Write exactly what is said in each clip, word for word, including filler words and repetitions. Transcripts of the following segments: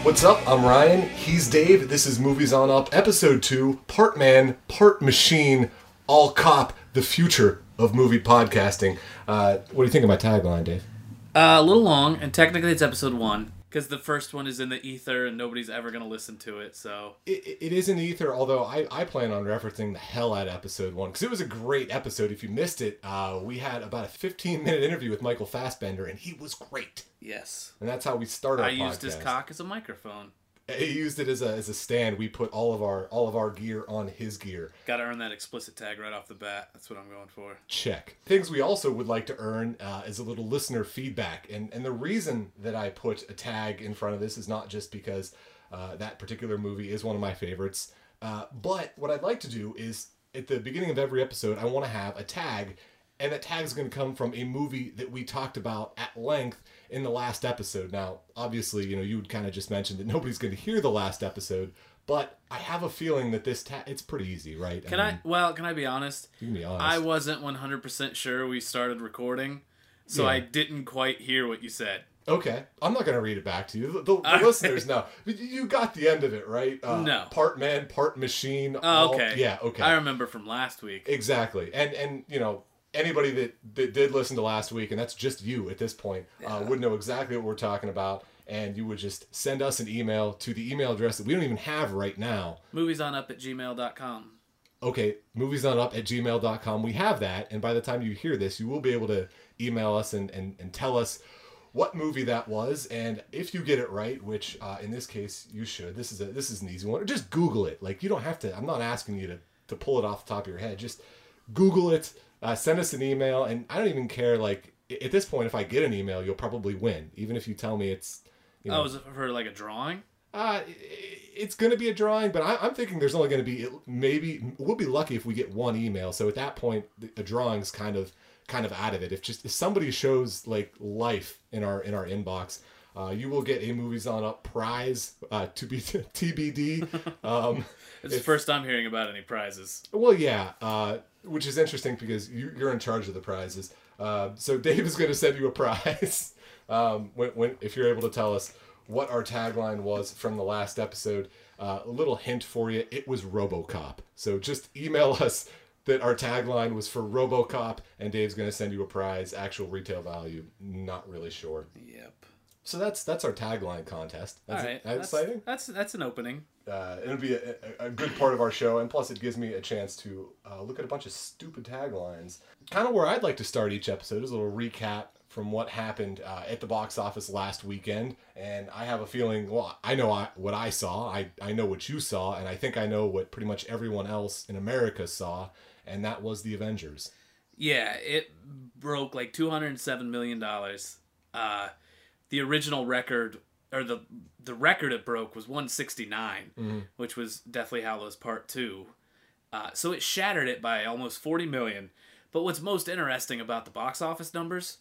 What's up? I'm Ryan. He's Dave. This is Movies on Up, Episode two, Part Man, Part Machine, All Cop, the future of movie podcasting. Uh, what do you think of my tagline, Dave? Uh, a little long, and technically it's Episode one, because the first one is in the ether and nobody's ever going to listen to it, so... It, it is in the ether, although I, I plan on referencing the hell out of Episode one, because it was a great episode. If you missed it, uh, we had about a fifteen-minute interview with Michael Fassbender, and he was great. Yes. And that's how we start our I podcast. used his cock as a microphone. He used it as a as a stand. We put all of our all of our gear on his gear. Got to earn that explicit tag right off the bat. That's what I'm going for. Check. Things we also would like to earn uh, is a little listener feedback. And and the reason that I put a tag in front of this is not just because uh, that particular movie is one of my favorites. Uh, but what I'd like to do is, at the beginning of every episode, I want to have a tag. And that tag is going to come from a movie that we talked about at length in the last episode. Now, obviously, you know, you would kind of just mention that nobody's going to hear the last episode, but I have a feeling that this tag, it's pretty easy, right? Can I, mean, I, well, can I be honest? You can be honest. I wasn't one hundred percent sure we started recording, so yeah. I didn't quite hear what you said. Okay. I'm not going to read it back to you. The, the, the listeners know. You got the end of it, right? Uh, no. Part man, part machine. Oh, all, okay. Yeah, okay. I remember from last week. Exactly. And, and you know, anybody that, that did listen to last week, and that's just you at this point, yeah. uh, would know exactly what we're talking about, and you would just send us an email to the email address that we don't even have right now. Moviesonup at gmail dot com. Okay, moviesonup at gmail dot com. We have that, and by the time you hear this, you will be able to email us and, and, and tell us what movie that was, and if you get it right, which uh, in this case you should. This is a this is an easy one. Or just Google it. Like, you don't have to. I'm not asking you to, to pull it off the top of your head. Just Google it. Uh, send us an email, and I don't even care, like, at this point, if I get an email, you'll probably win, even if you tell me it's, you know... Oh, is it for, like, a drawing? Uh, it's going to be a drawing, but I, I'm thinking there's only going to be, maybe, we'll be lucky if we get one email, so at that point, the, the drawing's kind of kind of out of it. If just if somebody shows, like, life in our in our inbox, uh, you will get a Movies On Up prize, uh, to be T B D. Um, it's, it's the first time hearing about any prizes. Well, yeah, uh... which is interesting because you, you're in charge of the prizes. Uh, so Dave is going to send you a prize um, when, when if you're able to tell us what our tagline was from the last episode. Uh, a little hint for you, it was RoboCop. So just email us that our tagline was for RoboCop, and Dave's going to send you a prize. Actual retail value, not really sure. Yep. So that's that's our tagline contest. That's All right. That's exciting. That's that's an opening. Uh, it'll be a, a, a good part of our show, and plus it gives me a chance to uh, look at a bunch of stupid taglines. Kind of where I'd like to start each episode is a little recap from what happened uh, at the box office last weekend. And I have a feeling, well, I know I, what I saw, I, I know what you saw, and I think I know what pretty much everyone else in America saw, and that was The Avengers. Yeah, it broke like two hundred seven million dollars. Uh, the original record... or the the record it broke was one sixty-nine, mm-hmm. which was Deathly Hallows Part two. Uh, so it shattered it by almost forty million. But what's most interesting about the box office numbers,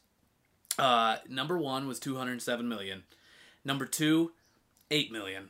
uh, number one was two hundred seven million. Number two, eight million.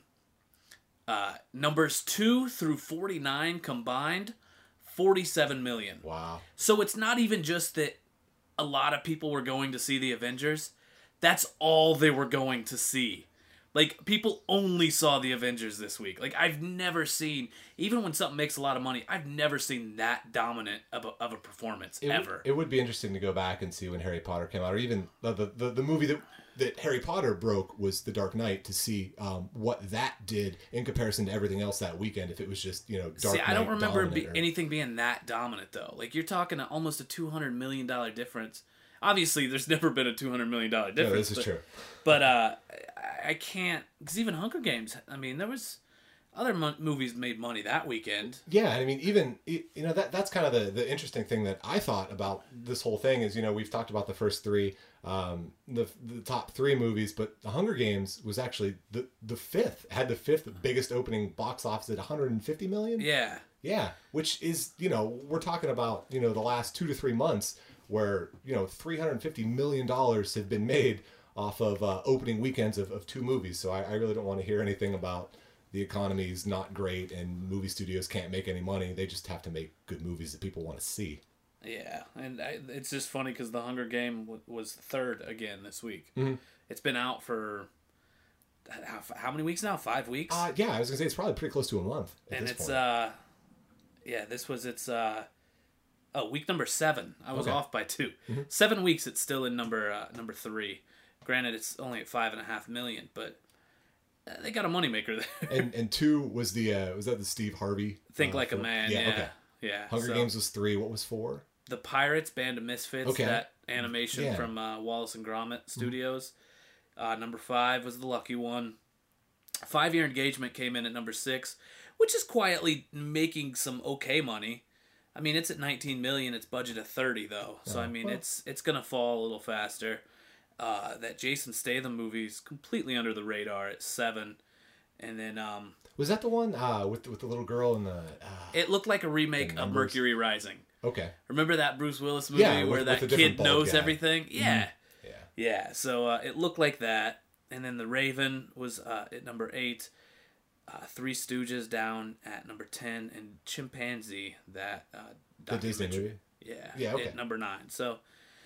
Uh, numbers two through forty-nine combined, forty-seven million. Wow. So it's not even just that a lot of people were going to see the Avengers. That's all they were going to see. Like, people only saw the Avengers this week. Like, I've never seen, even when something makes a lot of money, I've never seen that dominant of a, of a performance, it ever. Would, it would be interesting to go back and see when Harry Potter came out, or even the the, the, the movie that, that Harry Potter broke was The Dark Knight, to see um, what that did in comparison to everything else that weekend, if it was just, you know, Dark see, Knight I don't remember be, or... anything being that dominant, though. Like, you're talking almost a two hundred million dollars difference. Obviously, there's never been a two hundred million dollars difference. No, this is but, true. But uh, I can't... Because even Hunger Games, I mean, there was... Other mo- movies made money that weekend. Yeah, I mean, even... You know, that that's kind of the, the interesting thing that I thought about this whole thing is, you know, we've talked about the first three, um, the the top three movies, but The Hunger Games was actually the, the fifth. Had the fifth biggest opening box office at one hundred fifty million dollars. Yeah. Yeah, which is, you know, we're talking about, you know, the last two to three months where, you know, three hundred fifty million dollars have been made off of uh, opening weekends of, of two movies. So I, I really don't want to hear anything about the economy's not great and movie studios can't make any money. They just have to make good movies that people want to see. Yeah, and I, it's just funny because The Hunger Game w- was third again this week. Mm-hmm. It's been out for how, how many weeks now? Five weeks. Uh, yeah, I was gonna say it's probably pretty close to a month. At and this it's point. uh, yeah, this was its uh, oh week number seven. I was Okay. off by two. Mm-hmm. Seven weeks. It's still in number uh, number three. Granted, it's only at five and a half million, but uh, they got a moneymaker there. and and two was the uh, was that the Steve Harvey? Think uh, like a four? man. Yeah. Yeah. Okay. Yeah. Hunger so, Games was three. What was four? The Pirates, Band of Misfits. Okay. That animation Yeah. from uh, Wallace and Gromit Studios. Uh, number five was The Lucky One. Five Year Engagement came in at number six, which is quietly making some okay money. I mean, it's at nineteen million. Its budget at thirty though, so Oh, I mean, well. it's it's gonna fall a little faster. Uh, that Jason Statham movie's completely under the radar at seven, and then um, Was that the one uh, with with the little girl and the? Uh, it looked like a remake The of numbers. Mercury Rising. okay. Remember that Bruce Willis movie Yeah, with- where with that the different kid bald knows guy. everything? Yeah. Yeah. Yeah, so uh, it looked like that. And then The Raven was uh, at number eight. Uh, Three Stooges down at number ten. And Chimpanzee, that uh, The Disney documentary- movie. Yeah, Yeah, okay. at number nine. So,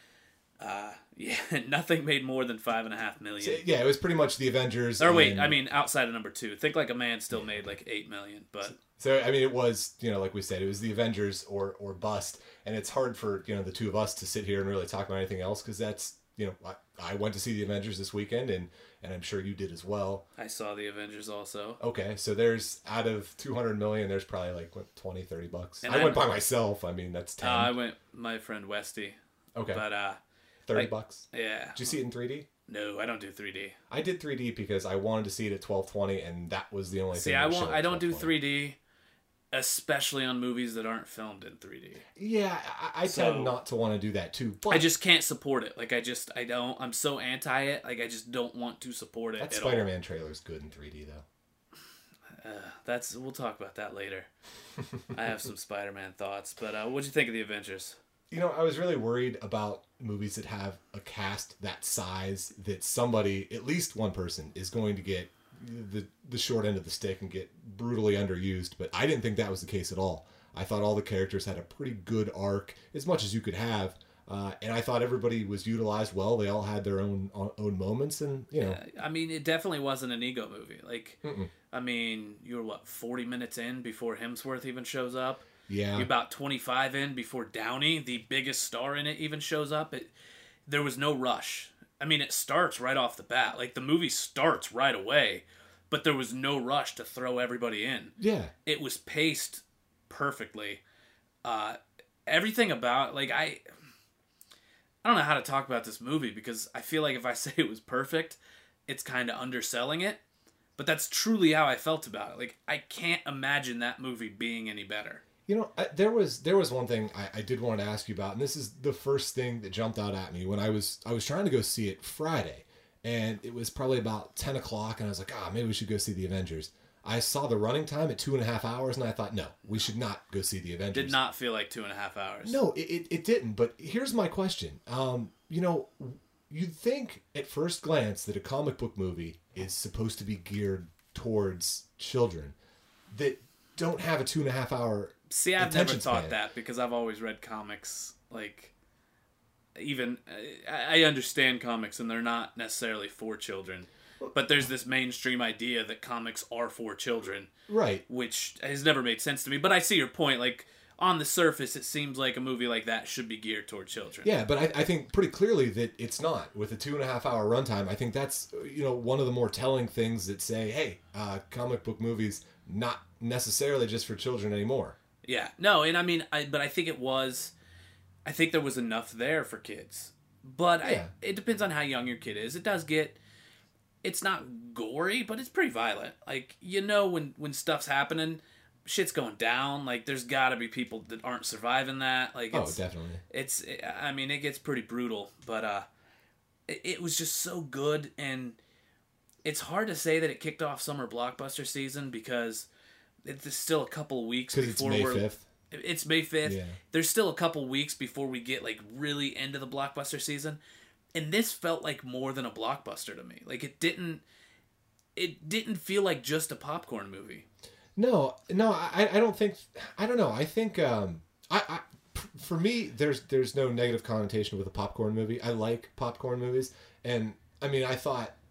uh, yeah, nothing made more than five and a half million. So, yeah, it was pretty much the Avengers. or wait, and- I mean, outside of number two. Think Like a Man still made like eight million. But So I mean, it was, you know, like we said, it was the Avengers or or bust, and it's hard for, you know, the two of us to sit here and really talk about anything else because that's, you know, I, I went to see the Avengers this weekend, and and I'm sure you did as well. I saw The Avengers also. Okay, so there's out of two hundred million, there's probably like what, twenty, thirty bucks. And I I- went by myself. I mean, that's Uh, ten. I went, my friend Westy. Okay, But, uh, thirty like- bucks. yeah. Did you see it in three D? No, I don't do three D. I did three D because I wanted to see it at twelve twenty, and that was the only See, thing. I that won't. showed I don't do twelve three twenty. D, especially on movies that aren't filmed in three D. Yeah, I, I So- tend not to want to do that too. But I just can't support it. Like I just, I don't. I'm so anti it. Like I just don't want to support it that at Spider-Man trailer is good in three D though. all. Uh, that's we'll talk about that later. I have some Spider-Man thoughts, but uh, what'd you think of the Avengers? You know, I was really worried about movies that have a cast that size that somebody, at least one person, is going to get the the short end of the stick and get brutally underused. But I didn't think that was the case at all. I thought all the characters had a pretty good arc, as much as you could have, uh, and I thought everybody was utilized well. They all had their own own moments, and you know, Uh, I mean, it definitely wasn't an ego movie. Like, Mm-mm. I mean, you were what forty minutes in before Hemsworth even shows up. yeah, You're about twenty-five in before Downey, the biggest star in it, even shows up. It, there was no rush. I mean, it starts right off the bat. Like, the movie starts right away, but there was no rush to throw everybody in. yeah. It was paced perfectly. Uh, everything about, like, I... I don't know how to talk about this movie because I feel like if I say it was perfect, it's kind of underselling it. But that's truly how I felt about it. Like, I can't imagine that movie being any better. You know, I, there was there was one thing I, I did want to ask you about, and this is the first thing that jumped out at me when I was I was trying to go see it Friday, and it was probably about ten o'clock, and I was like, ah, oh, maybe we should go see the Avengers. I saw the running time at two and a half hours, and I thought, no, we should not go see the Avengers. Did not feel like two and a half hours. No, it, it, it didn't. But here's my question. Um, you know, you'd think at first glance that a comic book movie is supposed to be geared towards children that don't have a two and a half hour. See, I've never attention thought span. that because I've always read comics. Like, even I I understand comics and they're not necessarily for children, but there's this mainstream idea that comics are for children, Right. which has never made sense to me. But I see your point. Like, on the surface, it seems like a movie like that should be geared toward children. Yeah, but I, I think pretty clearly that it's not. With a two and a half hour runtime, I think that's, you know, one of the more telling things that say, hey, uh, comic book movies not necessarily just for children anymore. Yeah, no, and I mean, I, but I think it was, I think there was enough there for kids. But Yeah. I, it depends on how young your kid is. It does get, it's not gory, but it's pretty violent. Like, you know, when, when stuff's happening, shit's going down. Like, there's got to be people that aren't surviving that. Like, Oh, it's, definitely. it's, I mean, it gets pretty brutal. But uh, it, it was just so good, and it's hard to say that it kicked off summer blockbuster season because it's still a couple weeks Because it's before May we're. fifth. It's May fifth. Yeah. There's still a couple weeks before we get like really into the blockbuster season. And this felt like more than a blockbuster to me. Like it didn't it didn't feel like just a popcorn movie. No, no, I, I don't think, I don't know. I think, um, I, I, for me, there's, there's no negative connotation with a popcorn movie. I like popcorn movies. And I mean, I thought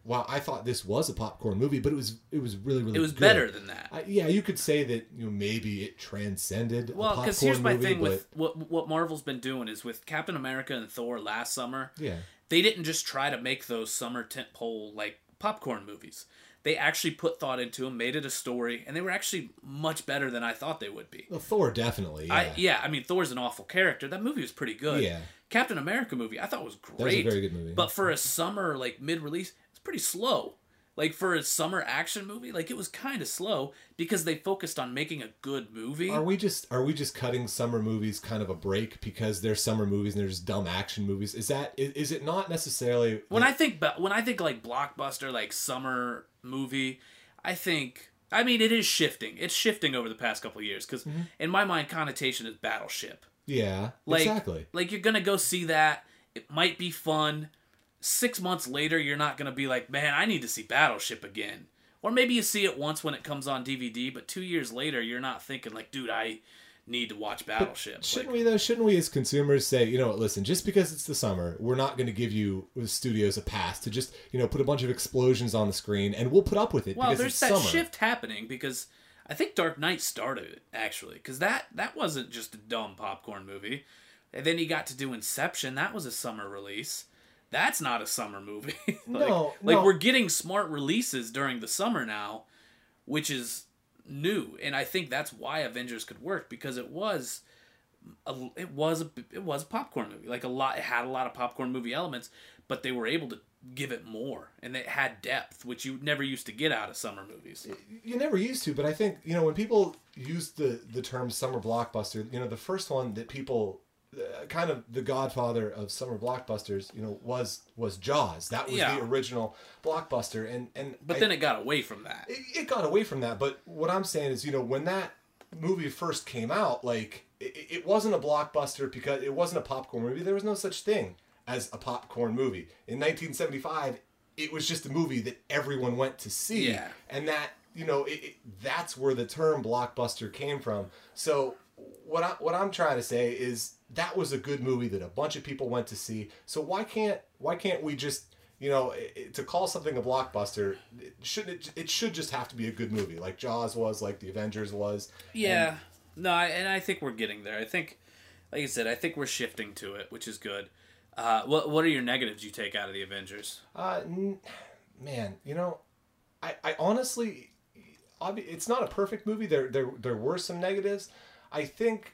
wow, I thought this was a popcorn movie, but it was it was really really It was good. better than that. Uh, yeah, you could say that you know maybe it transcended. Well, because here's my movie, thing but... with what what Marvel's been doing is with Captain America and Thor last summer. Yeah, they didn't just try to make those summer tentpole like popcorn movies. They actually put thought into them, made it a story, and they were actually much better than I thought they would be. well, Thor definitely. Yeah. I, yeah, I mean, Thor's an awful character. That movie was pretty good. Yeah. Captain America movie, I thought was great. That was a very good movie. But for a summer, like, mid-release, it's pretty slow. Like, for a summer action movie, like, it was kind of slow because they focused on making a good movie. Are we just are we just cutting summer movies kind of a break because they're summer movies and they're just dumb action movies? Is that is, is it not necessarily... When I think when I think, like, blockbuster, like, summer movie... I think, I mean, it is shifting. It's shifting over the past couple of years because, mm-hmm. in my mind, connotation is Battleship. Yeah, like, exactly. Like, you're going to go see that. It might be fun. Six months later, you're not going to be like, man, I need to see Battleship again. Or maybe you see it once when it comes on D V D, but two years later, you're not thinking like, dude, I need to watch Battleship. But shouldn't like, we, though? Shouldn't we as consumers say, you know what, listen, just because it's the summer, we're not going to give you, the studios, a pass to just, you know, put a bunch of explosions on the screen, and we'll put up with it well, because there's it's that summer. shift happening because I think Dark Knight started it, actually. Because that, that wasn't just a dumb popcorn movie. And then he got to do Inception. That was a summer release. That's not a summer movie. like, no, Like, no. we're getting smart releases during the summer now, which is new. And I think that's why Avengers could work, because it was... A, it was a it was a popcorn movie. Like a lot, it had a lot of popcorn movie elements, but they were able to give it more, and it had depth, which you never used to get out of summer movies. You never used to, but I think you know when people use the the term summer blockbuster, you know the first one that people uh, kind of the godfather of summer blockbusters, you know, was was Jaws. That was Yeah. the original blockbuster, and and But I, then it got away from that. it, it got away from that. But what I'm saying is, you know, when that movie first came out, like it, it wasn't a blockbuster because it wasn't a popcorn movie. There was no such thing as a popcorn movie. In nineteen seventy-five, it was just a movie that everyone went to see. Yeah. And that, you know, it, it, that's where the term blockbuster came from. So what I what I'm trying to say is that was a good movie that a bunch of people went to see. So why can't why can't we just, you know, it, to call something a blockbuster, it shouldn't it, it should just have to be a good movie, like Jaws was, like The Avengers was. Yeah. And, no, I, and I think we're getting there. I think, like I said, I think we're shifting to it, which is good. Uh, what what are your negatives you take out of the Avengers? Uh, n- man, you know, I, I honestly, obvi- it's not a perfect movie. There there there were some negatives. I think,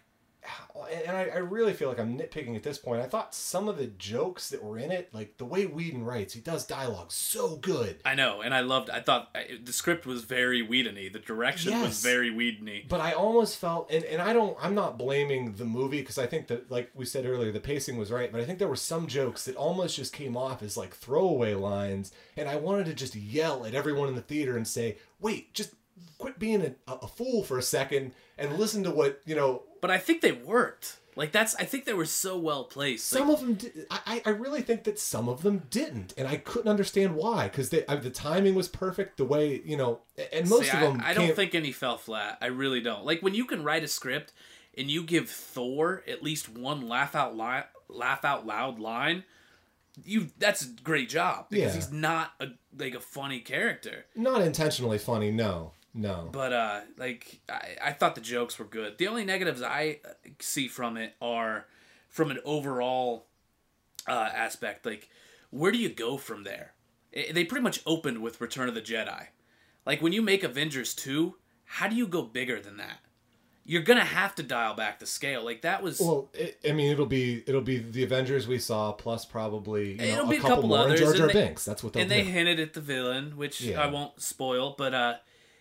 and I, I really feel like I'm nitpicking at this point. I thought some of the jokes that were in it, like the way Whedon writes, he does dialogue so good. I know, and I loved. I thought I, the script was very Whedon-y. The direction Yes. was very Whedon-y. But I almost felt, and, and I don't, I'm not blaming the movie because I think that, like we said earlier, the pacing was right. But I think there were some jokes that almost just came off as like throwaway lines, and I wanted to just yell at everyone in the theater and say, "Wait, just quit being a, a fool for a second and listen to what you know." But I think they worked. Like that's. I think they were so well placed. Some like, of them, did, I, I really think that some of them didn't, and I couldn't understand why. Because they, I, the timing was perfect. The way you know, and most see, of them. I, I don't came, think any fell flat. I really don't. Like when you can write a script and you give Thor at least one laugh out li- laugh out loud line, you that's a great job because Yeah. he's not a like a funny character. not intentionally funny. No, no. But uh, like I, I thought the jokes were good. The only negatives I see from it are from an overall uh, aspect. Like, where do you go from there? It, they pretty much opened with Return of the Jedi. Like when you make Avengers two, how do you go bigger than that? You're gonna have to dial back the scale. Like that was. Well, it, I mean, it'll be it'll be the Avengers we saw plus probably you know, It'll a be a couple, couple more others, and Jar and Jar they- Binks. That's what they'll and they do. hinted at the villain, which Yeah. I won't spoil, but uh,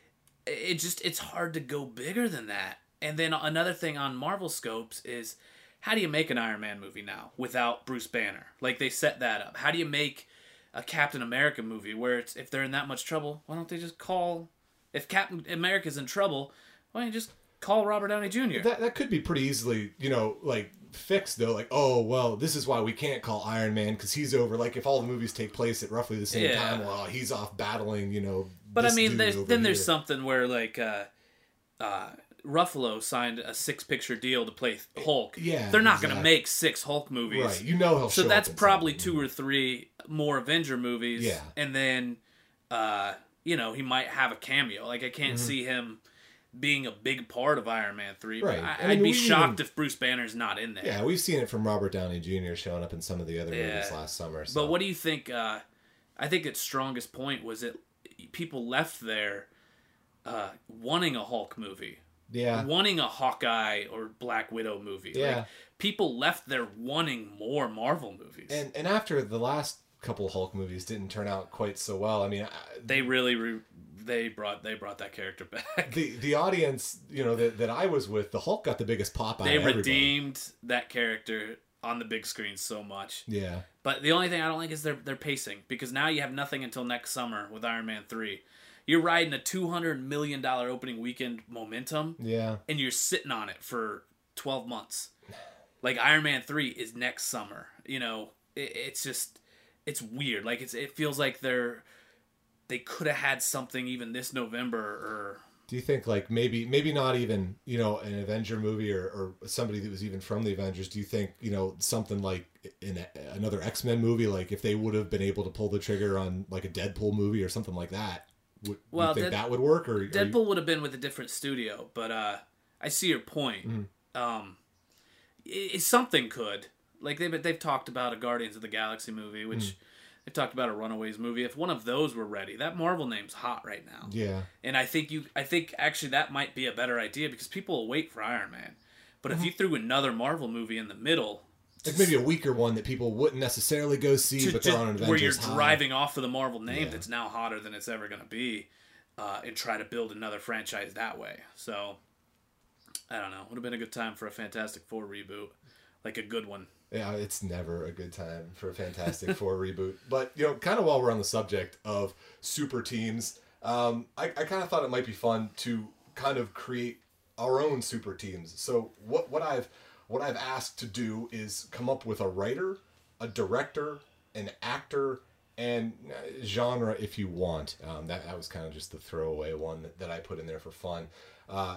it just it's hard to go bigger than that. And then another thing on Marvel scopes is how do you make an Iron Man movie now without Bruce Banner? Like they set that up. How do you make a Captain America movie where it's if they're in that much trouble, why don't they just call? If Captain America's in trouble, why don't you just call Robert Downey Junior? That that could be pretty easily, you know, like fixed though. Like, oh well, this is why we can't call Iron Man because he's over. Like, if all the movies take place at roughly the same Yeah. time, well, he's off battling, you know. But I this mean, dude there's, over then there's here. something where like uh, uh, Ruffalo signed a six-picture deal to play Hulk. Yeah, they're not going to exactly. make six Hulk movies. Right, you know he'll So show that's up in probably something. two or three more Avenger movies. Yeah. And then uh, you know, he might have a cameo. Like I can't mm-hmm. see him being a big part of Iron Man three. Right. But I, I mean, I'd be shocked even, if Bruce Banner's not in there. Yeah, we've seen it from Robert Downey Junior showing up in some of the other yeah. movies last summer. So. But what do you think? Uh, I think its strongest point was that people left there uh, wanting a Hulk movie. Yeah. Wanting a Hawkeye or Black Widow movie. Yeah. Like, people left there wanting more Marvel movies. And and after the last couple Hulk movies didn't turn out quite so well, I mean... I, they really... Re- They brought they brought that character back. The the audience, you know, that, that I was with, the Hulk got the biggest pop out they of everybody. They redeemed that character on the big screen so much. Yeah. But the only thing I don't like is their their pacing, because now you have nothing until next summer with Iron Man three. You're riding a two hundred million dollars opening weekend momentum. Yeah. And you're sitting on it for twelve months. Like Iron Man three is next summer. You know, it, it's just it's weird. Like it's it feels like they're They could have had something even this November, or... Do you think, like, maybe maybe not even, you know, an Avenger movie or, or somebody that was even from the Avengers, do you think, you know, something like in a, another X-Men movie, like if they would have been able to pull the trigger on, like, a Deadpool movie or something like that, would well, you think Dead, that would work? Or Deadpool you... would have been with a different studio, but uh, I see your point. Mm-hmm. Um, it, it, something could. Like, they've, they've talked about a Guardians of the Galaxy movie, which... Mm. They talked about a Runaways movie. If one of those were ready, that Marvel name's hot right now. Yeah. And I think you, I think actually that might be a better idea, because people will wait for Iron Man. But mm-hmm. if you threw another Marvel movie in the middle, like maybe a weaker one that people wouldn't necessarily go see, to, but they're to, on an Avengers where you're high. driving off of the Marvel name yeah. that's now hotter than it's ever going to be, uh, and try to build another franchise that way. So I don't know. Would have been a good time for a Fantastic Four reboot, like a good one. Yeah, it's never a good time for a Fantastic Four reboot. But, you know, kind of while we're on the subject of super teams, um, I, I kind of thought it might be fun to kind of create our own super teams. So what what I've what I've asked to do is come up with a writer, a director, an actor, and genre if you want. Um, that, that was kind of just the throwaway one that, that I put in there for fun. Uh,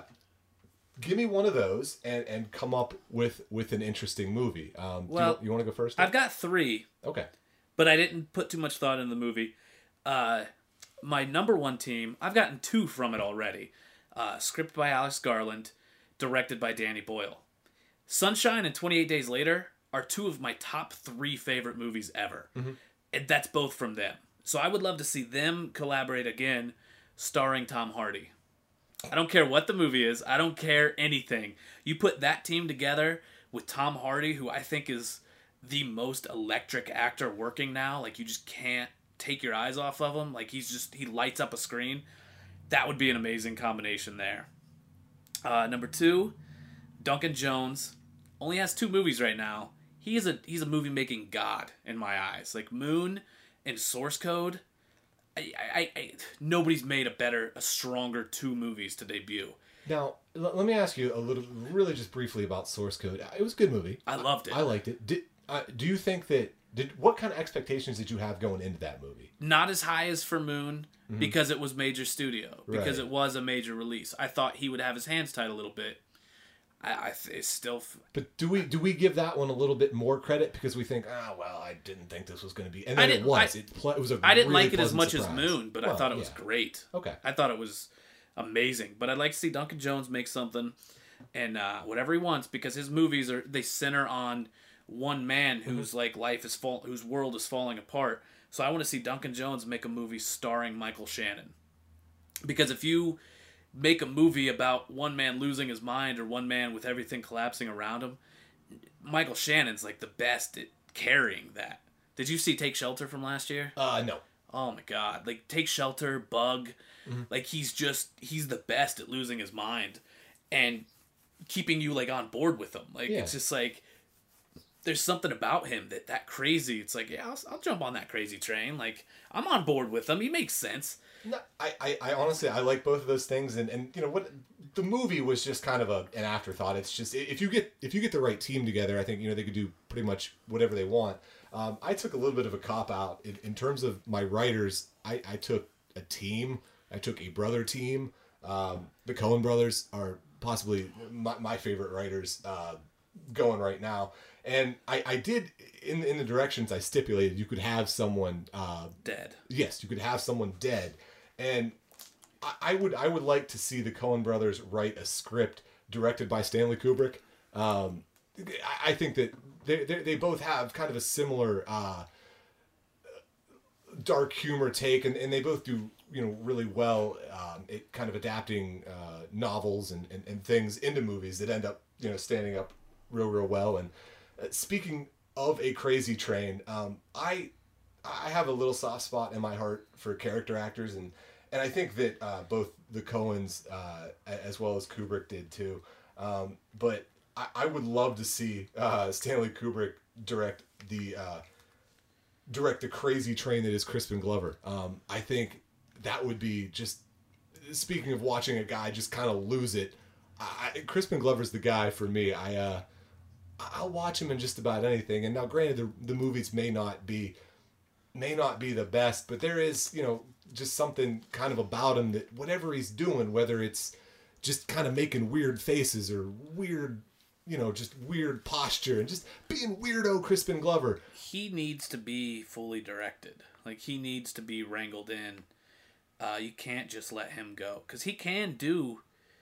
Give me one of those and, and come up with, with an interesting movie. Um, well, do you, you want to go first? I've got three. Okay. But I didn't put too much thought in the movie. Uh, my number one team, I've gotten two from it already. Uh, script by Alex Garland, directed by Danny Boyle. Sunshine and twenty-eight Days Later are two of my top three favorite movies ever. Mm-hmm. And that's both from them. So I would love to see them collaborate again, starring Tom Hardy. I don't care what the movie is. I don't care anything. You put that team together with Tom Hardy, who I think is the most electric actor working now. Like, you just can't take your eyes off of him. Like, he's just, he lights up a screen. That would be an amazing combination there. Uh, number two, Duncan Jones. Only has two movies right now. He is a, he's a movie-making god in my eyes. Like, Moon and Source Code. I, I, I, nobody's made a better, a stronger two movies to debut. Now, l- let me ask you a little, really just briefly about Source Code. It was a good movie. I loved it. I, I liked it. Did, uh, do you think that, did what kind of expectations did you have going into that movie? Not as high as for Moon, mm-hmm. because it was major studio, because right. it was a major release. I thought he would have his hands tied a little bit. I, I it's still. F- but do we do we give that one a little bit more credit because we think, ah, oh, well, I didn't think this was going to be, and then it was. I, it, pl- it was a. I didn't really like it as much surprise. as Moon, but well, I thought it was yeah. great. Okay, I thought it was amazing. But I'd like to see Duncan Jones make something, and uh, whatever he wants, because his movies are they center on one man whose mm-hmm. like life is fall, whose world is falling apart. So I want to see Duncan Jones make a movie starring Michael Shannon, because if you make a movie about one man losing his mind or one man with everything collapsing around him, Michael Shannon's like the best at carrying that. Did you see Take Shelter from last year? Uh, no. Oh my God. Like Take Shelter, Bug, mm-hmm. like he's just, he's the best at losing his mind and keeping you like on board with him. Like yeah. it's just like, there's something about him that that crazy, it's like, yeah, I'll, I'll jump on that crazy train. Like I'm on board with him. He makes sense. No, I, I, I honestly, I like both of those things, and, and you know what, the movie was just kind of a, an afterthought. It's just if you get if you get the right team together, I think you know they could do pretty much whatever they want. Um, I took a little bit of a cop out in, in terms of my writers. I, I took a team. I took a brother team. Um, the Coen brothers are possibly my, my favorite writers. Uh, going right now. And I, I did in in the directions I stipulated, you could have someone uh, dead. Yes, you could have someone dead, and I, I would I would like to see the Coen brothers write a script directed by Stanley Kubrick. Um, I, I think that they, they they both have kind of a similar uh, dark humor take, and, and they both do you know really well um, at kind of adapting uh, novels and, and, and things into movies that end up you know standing up real real well. And uh, speaking of A Crazy Train, um, I I have a little soft spot in my heart for character actors, and and I think that uh, both the Coens uh, as well as Kubrick did too. Um, but I, I would love to see uh, Stanley Kubrick direct the uh, direct the crazy train that is Crispin Glover. Um, I think that would be just. Speaking of watching a guy just kind of lose it, I, Crispin Glover's the guy for me. I uh, I'll watch him in just about anything. And now, granted, the the movies may not be may not be the best, but there is you know just something kind of about him that whatever he's doing, whether it's just kind of making weird faces or weird, you know, just weird posture and just being weirdo Crispin Glover. He needs to be fully directed. Like, he needs to be wrangled in. Uh, you can't just let him go. Because he can do...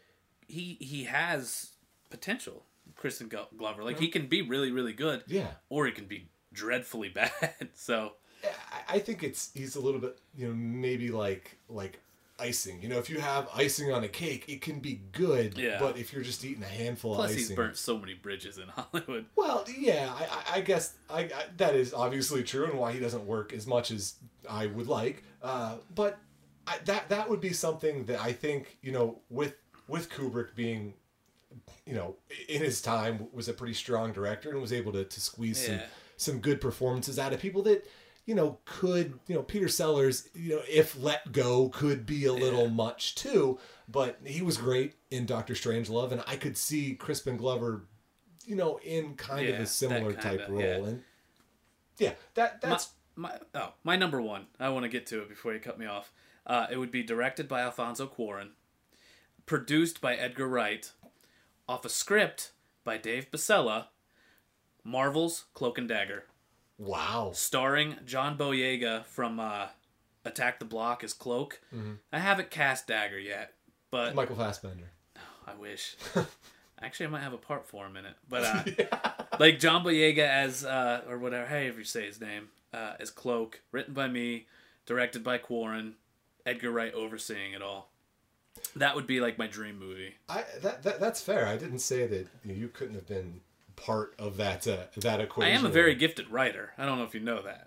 He he has potential, Crispin Glover. Like, mm-hmm. he can be really, really good. Yeah. Or he can be dreadfully bad. So... I think it's he's a little bit, you know, maybe like like icing. You know, if you have icing on a cake, it can be good. Yeah. But if you're just eating a handful Plus of icing... Plus, he's burnt so many bridges in Hollywood. Well, yeah, I, I guess I, I that is obviously true, and why he doesn't work as much as I would like. Uh, but I, that that would be something that I think, you know, with with Kubrick being, you know, in his time was a pretty strong director and was able to, to squeeze yeah. some some good performances out of people that... you know, could, you know, Peter Sellers, you know, if let go, could be a little yeah. much too, but he was great in Doctor Strangelove, and I could see Crispin Glover, you know, in kind yeah, of a similar type of, role. Yeah. And yeah, that that's... My, my, oh, my number one, I want to get to it before you cut me off. Uh, it would be directed by Alfonso Cuarón, produced by Edgar Wright, off a script by Dave Bacella, Marvel's Cloak and Dagger. Wow. Starring John Boyega from uh, Attack the Block as Cloak. Mm-hmm. I haven't cast Dagger yet, but... Michael Fassbender. Oh, I wish. Actually, I might have a part for him in it. But, uh, yeah. like, John Boyega as, uh, or whatever, however you say his name, uh, as Cloak, written by me, directed by Cuarón, Edgar Wright overseeing it all. That would be, like, my dream movie. I that, that That's fair. I didn't say that you couldn't have been... part of that uh, that equation. I am a very gifted writer. I don't know if you know that.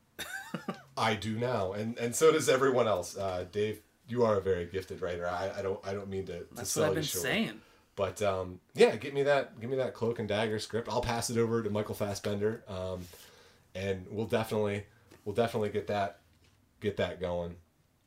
I do now, and and so does everyone else. Uh, Dave, you are a very gifted writer. I, I don't I don't mean to, to That's sell what I've you been short. saying. But um, yeah, give me that give me that Cloak and Dagger script. I'll pass it over to Michael Fassbender, um, and we'll definitely we'll definitely get that get that going.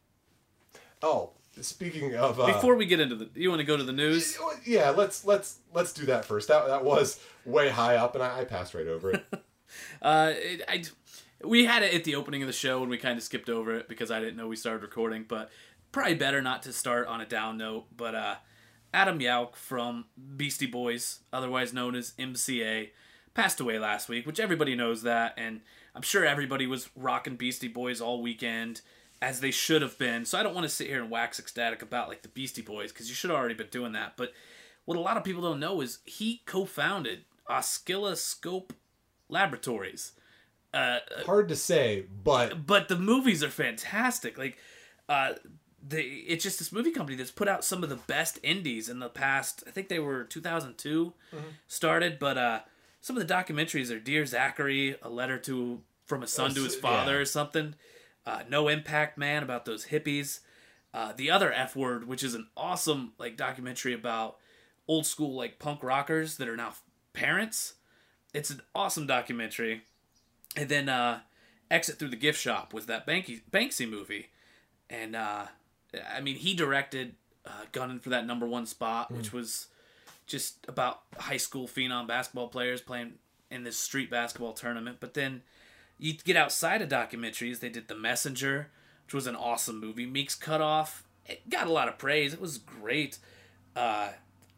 Oh. Speaking of, uh, before we get into the, you want to go to the news? Yeah, let's let's let's do that first. That that was way high up, and I, I passed right over it. uh, it, I we had it at the opening of the show, and we kind of skipped over it because I didn't know we started recording. But probably better not to start on a down note. But uh, Adam Yauch from Beastie Boys, otherwise known as M C A, passed away last week, which everybody knows that, and I'm sure everybody was rocking Beastie Boys all weekend, as they should have been. So I don't want to sit here and wax ecstatic about like the Beastie Boys, because you should have already been doing that. But what a lot of people don't know is he co-founded Oscilloscope Laboratories. Uh, Hard to say, but but the movies are fantastic. Like, uh, the it's just this movie company that's put out some of the best indies in the past. I think they were two thousand two mm-hmm. started, but uh, some of the documentaries are Dear Zachary, A Letter to from a Son uh, to His Father, yeah. or something. Uh, No Impact Man, about those hippies. Uh, the Other F Word, which is an awesome like documentary about old school like punk rockers that are now parents. It's an awesome documentary. And then uh, Exit Through the Gift Shop was that Banksy, Banksy movie. And uh, I mean, he directed uh, Gunning for that number one spot, mm. which was just about high school phenom basketball players playing in this street basketball tournament. But then you get outside of documentaries, they did The Messenger, which was an awesome movie. Meek's Cutoff, it got a lot of praise. It was great. Uh,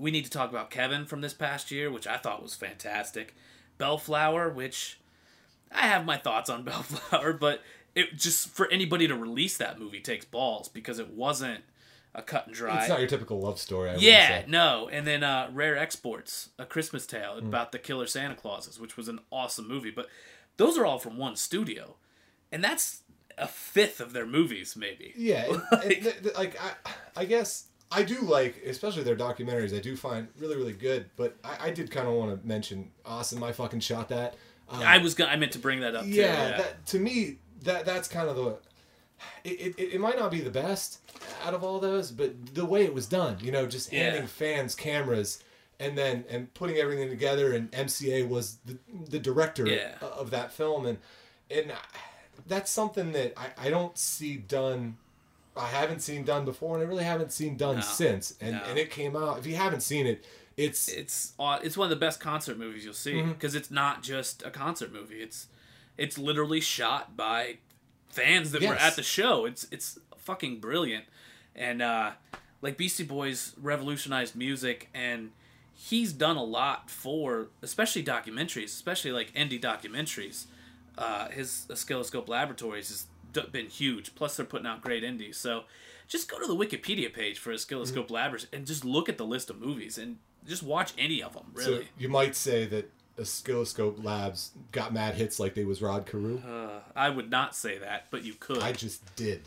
we need to talk about Kevin from this past year, which I thought was fantastic. Bellflower, which I have my thoughts on Bellflower, but it just for anybody to release that movie takes balls because it wasn't a cut and dry. It's not your typical love story. I yeah, no. And then uh, Rare Exports, A Christmas Tale Mm. about the killer Santa Clauses, which was an awesome movie. But those are all from one studio, and that's a fifth of their movies, maybe. Yeah, and, and th- th- like I, I guess I do like, especially their documentaries. I do find really, really good. But I, I did kind of want to mention Awesome. I fucking shot that. Um, I was gonna, I meant to bring that up. yeah, too. yeah. That, to me, that that's kind of the. It, it, it might not be the best out of all those, but the way it was done, you know, just handing Yeah. fans cameras and then and putting everything together, and M C A was the the director Yeah. of that film, and and that's something that I, I don't see done. I haven't seen done before, and I really haven't seen done No. since. And No. and it came out. If you haven't seen it, it's It's aw- it's one of the best concert movies you'll see Mm-hmm. because it's not just a concert movie. It's it's literally shot by fans that were Yes. at the show. It's it's fucking brilliant, and uh, like Beastie Boys revolutionized music, and he's done a lot for especially documentaries, especially like indie documentaries. Uh, his Oscilloscope Laboratories has d- been huge. Plus, they're putting out great indies. So, just go to the Wikipedia page for Oscilloscope Mm-hmm. Laboratories and just look at the list of movies and just watch any of them. so Really, you might say that Oscilloscope Labs got mad hits like they was Rod Carew. uh, I would not say that, but you could. I just did.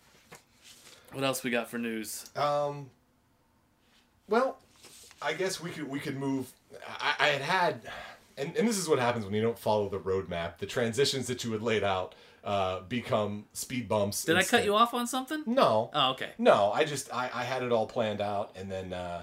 What else we got for news? Um. Well, I guess we could we could move. I, I had had, and, and this is what happens when you don't follow the roadmap. The transitions that you had laid out uh, become speed bumps. Did I instead. cut you off on something? No. Oh, okay. No, I just I, I had it all planned out, and then uh,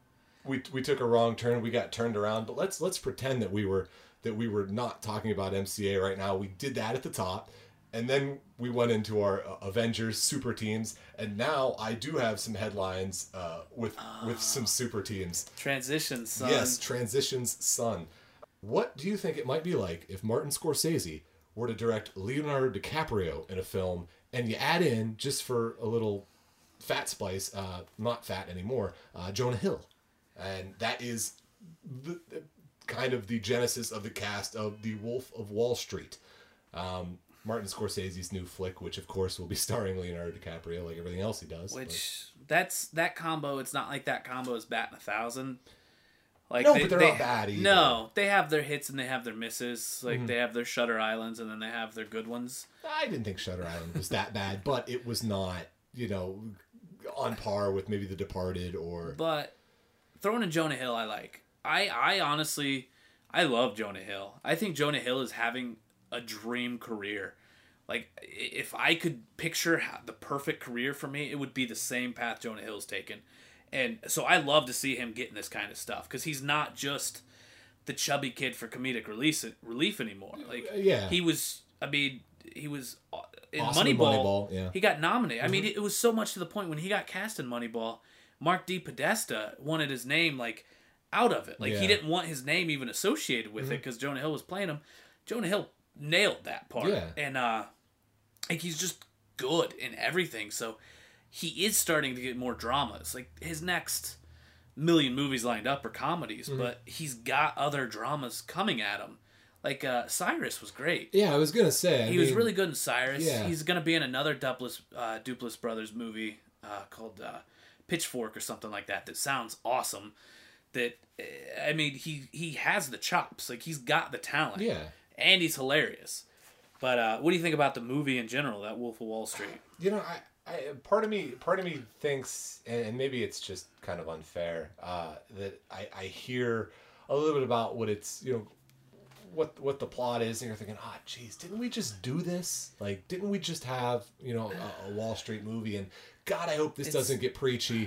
we we took a wrong turn. We got turned around. But let's let's pretend that we were that we were not talking about M C A right now. We did that at the top, and then we went into our uh, Avengers super teams, and now I do have some headlines uh, with with some super teams. Transition, son. Yes, transitions, son. What do you think it might be like if Martin Scorsese were to direct Leonardo DiCaprio in a film, and you add in, just for a little fat spice, uh, not fat anymore, uh, Jonah Hill, and that is the, the, kind of the genesis of the cast of The Wolf of Wall Street. Um, Martin Scorsese's new flick, which of course will be starring Leonardo DiCaprio, like everything else he does. Which that's that combo. It's not like that combo is batting a thousand. Like No, but they're not bad either. No, they have their hits and they have their misses. Like Mm-hmm. they have their Shutter Islands and then they have their good ones. but I didn't think Shutter Island was that bad, but it was not, you know, on par with maybe The Departed or... But throwing in Jonah Hill, I like. I I honestly, I love Jonah Hill. I think Jonah Hill is having a dream career. Like, if I could picture how, the perfect career for me, it would be the same path Jonah Hill's taken. And so I love to see him getting this kind of stuff because he's not just the chubby kid for comedic release, relief anymore. Like, Yeah. he was, I mean, he was uh, in Awesome in Moneyball. Moneyball, yeah. He got nominated. I mean, it was so much to the point when he got cast in Moneyball, Mark D. Podesta wanted his name, like, out of it. Like, Yeah. he didn't want his name even associated with it because Jonah Hill was playing him. Jonah Hill nailed that part. Yeah. And, uh, like, he's just good in everything. So he is starting to get more dramas. Like, his next million movies lined up are comedies, but he's got other dramas coming at him. Like, uh, Cyrus was great. Yeah, I was going to say... I He was mean, really good in Cyrus. Yeah. He's going to be in another Duplass, uh, Duplass Brothers movie uh, called uh, Pitchfork or something like that that sounds awesome. That, uh, I mean, he, he has the chops. Like, he's got the talent. Yeah. And he's hilarious. But uh, what do you think about the movie in general, that Wolf of Wall Street? You know, I, I part of me part of me thinks, and, and maybe it's just kind of unfair, uh, that I, I hear a little bit about what it's, you know, what what the plot is, and you're thinking, ah, oh, geez, didn't we just do this? Like, didn't we just have, you know, a, a Wall Street movie? And God, I hope this It's- doesn't get preachy.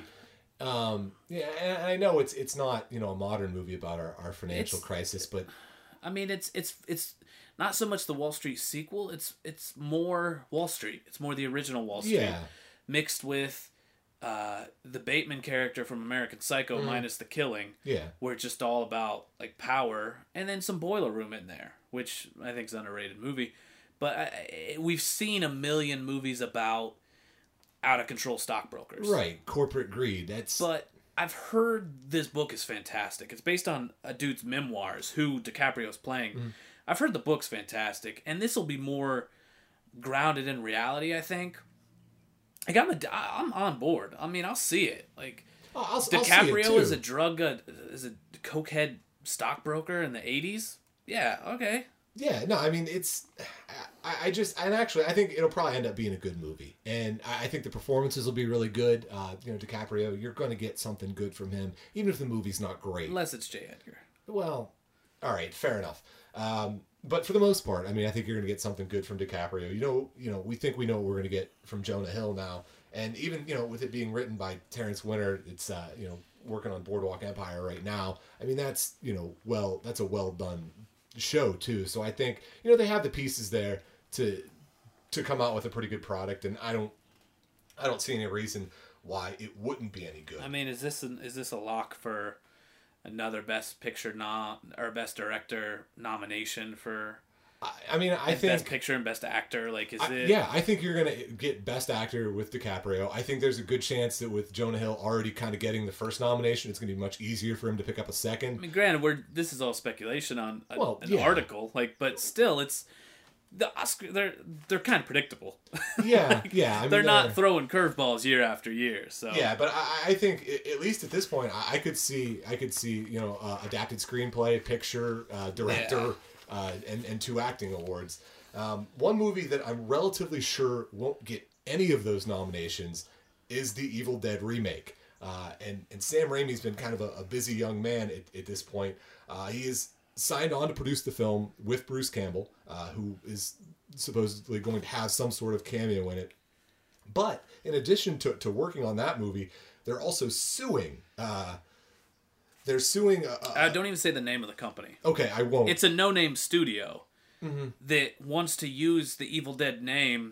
Um, yeah, and I know it's it's not, you know, a modern movie about our, our financial It's- crisis, but I mean, it's it's it's not so much the Wall Street sequel. It's it's more Wall Street. It's more the original Wall Street yeah, mixed with uh, the Bateman character from American Psycho minus the killing. yeah. Where it's just all about like power, and then some Boiler Room in there, which I think is an underrated movie. But I, I- we've seen a million movies about out of control stockbrokers, Right, corporate greed. That's But I've heard this book is fantastic. It's based on a dude's memoirs, who DiCaprio's playing. Mm. I've heard the book's fantastic, and this will be more grounded in reality, I think. Like, I'm, a, I'm on board. I mean, I'll see it. Like, I'll, I'll DiCaprio is a drug, uh, is a cokehead stockbroker in the eighties. Yeah, okay. Yeah, no, I mean, it's, I, I just, and actually, I think it'll probably end up being a good movie. And I, I think the performances will be really good. Uh, you know, DiCaprio, you're going to get something good from him, even if the movie's not great. Unless it's J. Edgar. Well, all right, fair enough. Um, but for the most part, I mean, I think you're going to get something good from DiCaprio. You know, you know, we think we know what we're going to get from Jonah Hill now. And even, you know, with it being written by Terrence Winter, it's, uh, you know, working on Boardwalk Empire right now. I mean, that's, you know, well, that's a well done show too. So I think, you know, they have the pieces there to to come out with a pretty good product, and I don't I don't see any reason why it wouldn't be any good. I mean, is this an, is this a lock for another Best Picture nom or Best Director nomination for? I, I mean, I think Best Picture and Best Actor. Like, is I, it? Yeah, I think you're gonna get Best Actor with DiCaprio. I think there's a good chance that with Jonah Hill already kind of getting the first nomination, it's gonna be much easier for him to pick up a second. I mean, granted, we're this is all speculation on a, well, an yeah. article, like, but still, it's the Oscar. They're they're kind of predictable. Yeah, like, yeah. I mean, they're not they're, throwing curveballs year after year. So yeah, but I, I think at least at this point, I, I could see I could see you know uh, adapted screenplay, picture, uh, director. Yeah. Uh, and, and two acting awards. Um, one movie that I'm relatively sure won't get any of those nominations is the Evil Dead remake. Uh, and, and Sam Raimi's been kind of a, a busy young man at, at this point. Uh, he is signed on to produce the film with Bruce Campbell, uh, who is supposedly going to have some sort of cameo in it. But in addition to, to working on that movie, they're also suing... Uh, They're suing... Uh, uh, don't even say the name of the company. Okay, I won't. It's a no-name studio mm-hmm. that wants to use the Evil Dead name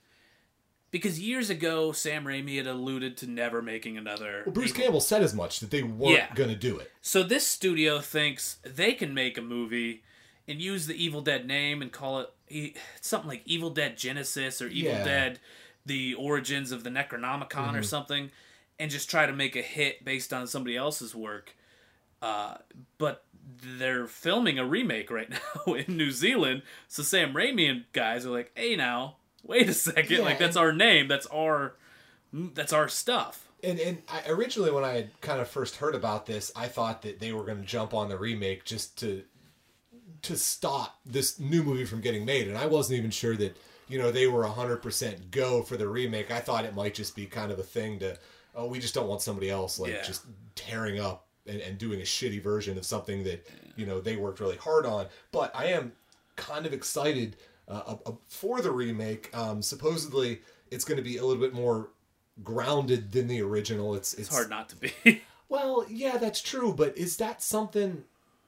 because years ago, Sam Raimi had alluded to never making another... Well, Bruce Evil... Campbell said as much, that they weren't yeah. going to do it. So this studio thinks they can make a movie and use the Evil Dead name and call it something like Evil Dead Genesis or Evil yeah. Dead The Origins of the Necronomicon mm-hmm. or something, and just try to make a hit based on somebody else's work. Uh, but they're filming a remake right now in New Zealand, so Sam Raimi and guys are like, "Hey, now, wait a second! Yeah, like that's and, our name, that's our, that's our stuff." And and I, originally, when I had kind of first heard about this, I thought that they were going to jump on the remake just to to stop this new movie from getting made, and I wasn't even sure that you know they were a hundred percent go for the remake. I thought it might just be kind of a thing to, oh, we just don't want somebody else like yeah. just tearing up. And, and doing a shitty version of something that, you know, they worked really hard on. But I am kind of excited uh, uh, for the remake. Um, supposedly, it's going to be a little bit more grounded than the original. It's, it's it's hard not to be. Well, yeah, that's true. But is that something...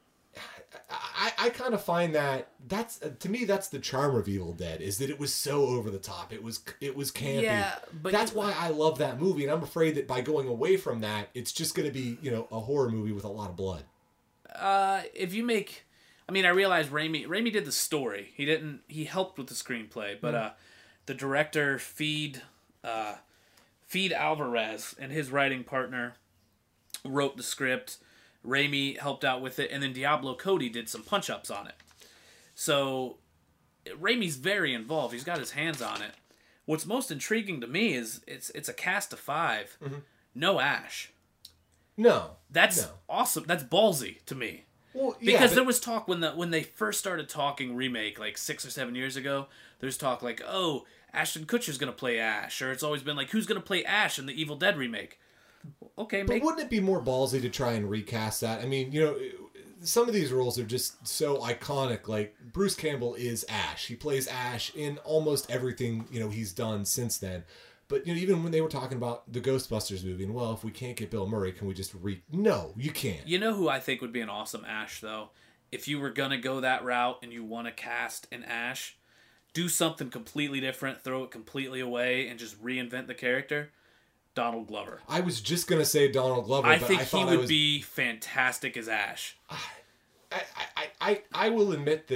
I, I kind of find that that's uh, to me that's the charm of Evil Dead, is that it was so over the top. It was it was campy. Yeah, but that's you, why I love that movie, and I'm afraid that by going away from that, it's just going to be you know a horror movie with a lot of blood. Uh, if you make, I mean, I realize Raimi Raimi did the story. He didn't. He helped with the screenplay, but mm. uh, the director Feed uh, Feed Alvarez and his writing partner wrote the script. Raimi helped out with it, and then Diablo Cody did some punch-ups on it. So, Raimi's very involved. He's got his hands on it. What's most intriguing to me is it's it's a cast of five. Mm-hmm. No Ash. No. That's no. awesome. That's ballsy to me. Well, yeah, because but... there was talk when the when they first started talking remake, like six or seven years ago, there's talk like, oh, Ashton Kutcher's going to play Ash. Or it's always been like, who's going to play Ash in the Evil Dead remake? Okay, but make... wouldn't it be more ballsy to try and recast that? I mean, you know, some of these roles are just so iconic. Like Bruce Campbell is Ash; he plays Ash in almost everything you know he's done since then. But you know, even when they were talking about the Ghostbusters movie, and well, if we can't get Bill Murray, can we just re? No, you can't. You know who I think would be an awesome Ash though? If you were gonna go that route and you want to cast an Ash, do something completely different, throw it completely away, and just reinvent the character. Donald Glover. I was just gonna say Donald Glover. I but think I he would I was... be fantastic as Ash. I, I, I, I will admit that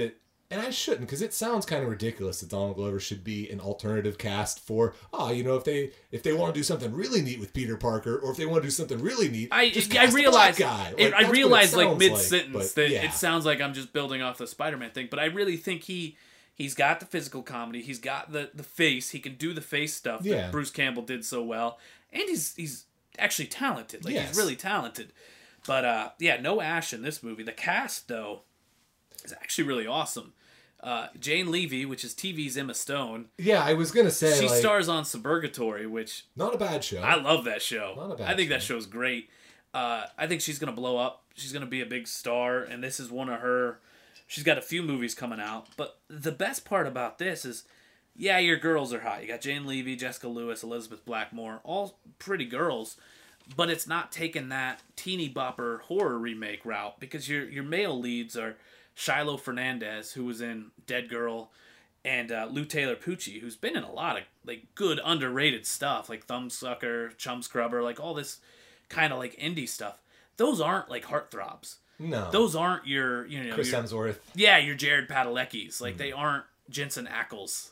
and I shouldn't, because it sounds kind of ridiculous that Donald Glover should be an alternative cast for, oh, you know, if they if they want to do something really neat with Peter Parker, or if they want to do something really neat, I just I cast realize a black guy. It, Like, I realize like mid like, sentence but, that yeah. it sounds like I'm just building off the Spider-Man thing, but I really think he he's got the physical comedy, he's got the the face, he can do the face stuff Yeah. that Bruce Campbell did so well, and he's he's actually talented. Like Yes. he's really talented. But uh, yeah, no Ash in this movie. The cast though is actually really awesome. Uh, Jane Levy, which is T V's Emma Stone, Yeah, I was gonna say she like, stars on Suburgatory, which not a bad show. I love that show. Not a bad I think show. that show's great. Uh, I think she's gonna blow up. She's gonna be a big star, and this is one of her. She's got a few movies coming out, but the best part about this is, yeah, your girls are hot. You got Jane Levy, Jessica Lewis, Elizabeth Blackmore, all pretty girls, but it's not taking that teeny bopper horror remake route, because your your male leads are Shiloh Fernandez, who was in Dead Girl, and uh, Lou Taylor Pucci, who's been in a lot of like good underrated stuff, like Thumbsucker, Chum Scrubber, like all this kind of like indie stuff. Those aren't like heartthrobs. no, Those aren't your, you know, Chris your, Hemsworth. yeah, your Jared Padalecki's. Like they aren't Jensen Ackles.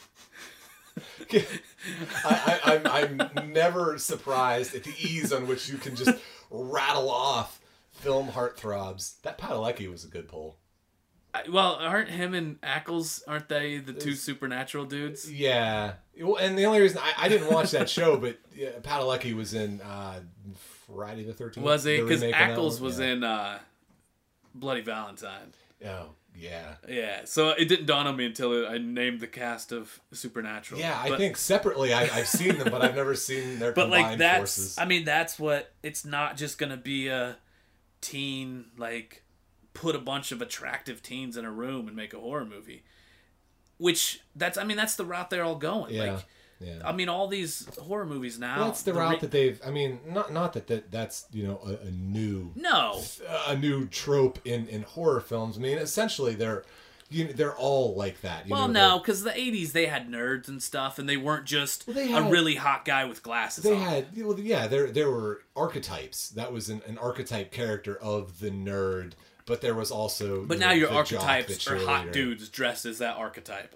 I, I, I'm, I'm never surprised at the ease on which you can just rattle off film heartthrobs. That Padalecki was a good pull. I, well, aren't him and Ackles, aren't they the two supernatural dudes? Yeah, well, and the only reason I, I didn't watch that show, but yeah, Padalecki was in uh, Friday the thirteenth. Was he? the Because remake on that Ackles one? was Yeah. in uh, Bloody Valentine. Oh yeah, Yeah, so it didn't dawn on me until I named the cast of Supernatural. yeah. I But- think separately I, I've seen them, but I've never seen their But combined like that's, forces. I mean, that's what it's not just gonna be a teen like put a bunch of attractive teens in a room and make a horror movie. Which that's, I mean, that's the route they're all going. Yeah, Like, yeah. I mean, all these horror movies now. Well, that's the, the route re- that they've. I mean, not not that, that that's you know a, a new No, a new trope in, in horror films. I mean, essentially they're you know, they're all like that. You well, know, no, they're- because the eighties they had nerds and stuff, and they weren't just Well, they a had- really hot guy with glasses. They on. had, well, yeah, there there were archetypes. That was an, an archetype character of the nerd, but there was also. But you now know, your the jock, archetypes the are hot cheerleader. dudes dressed as that archetype,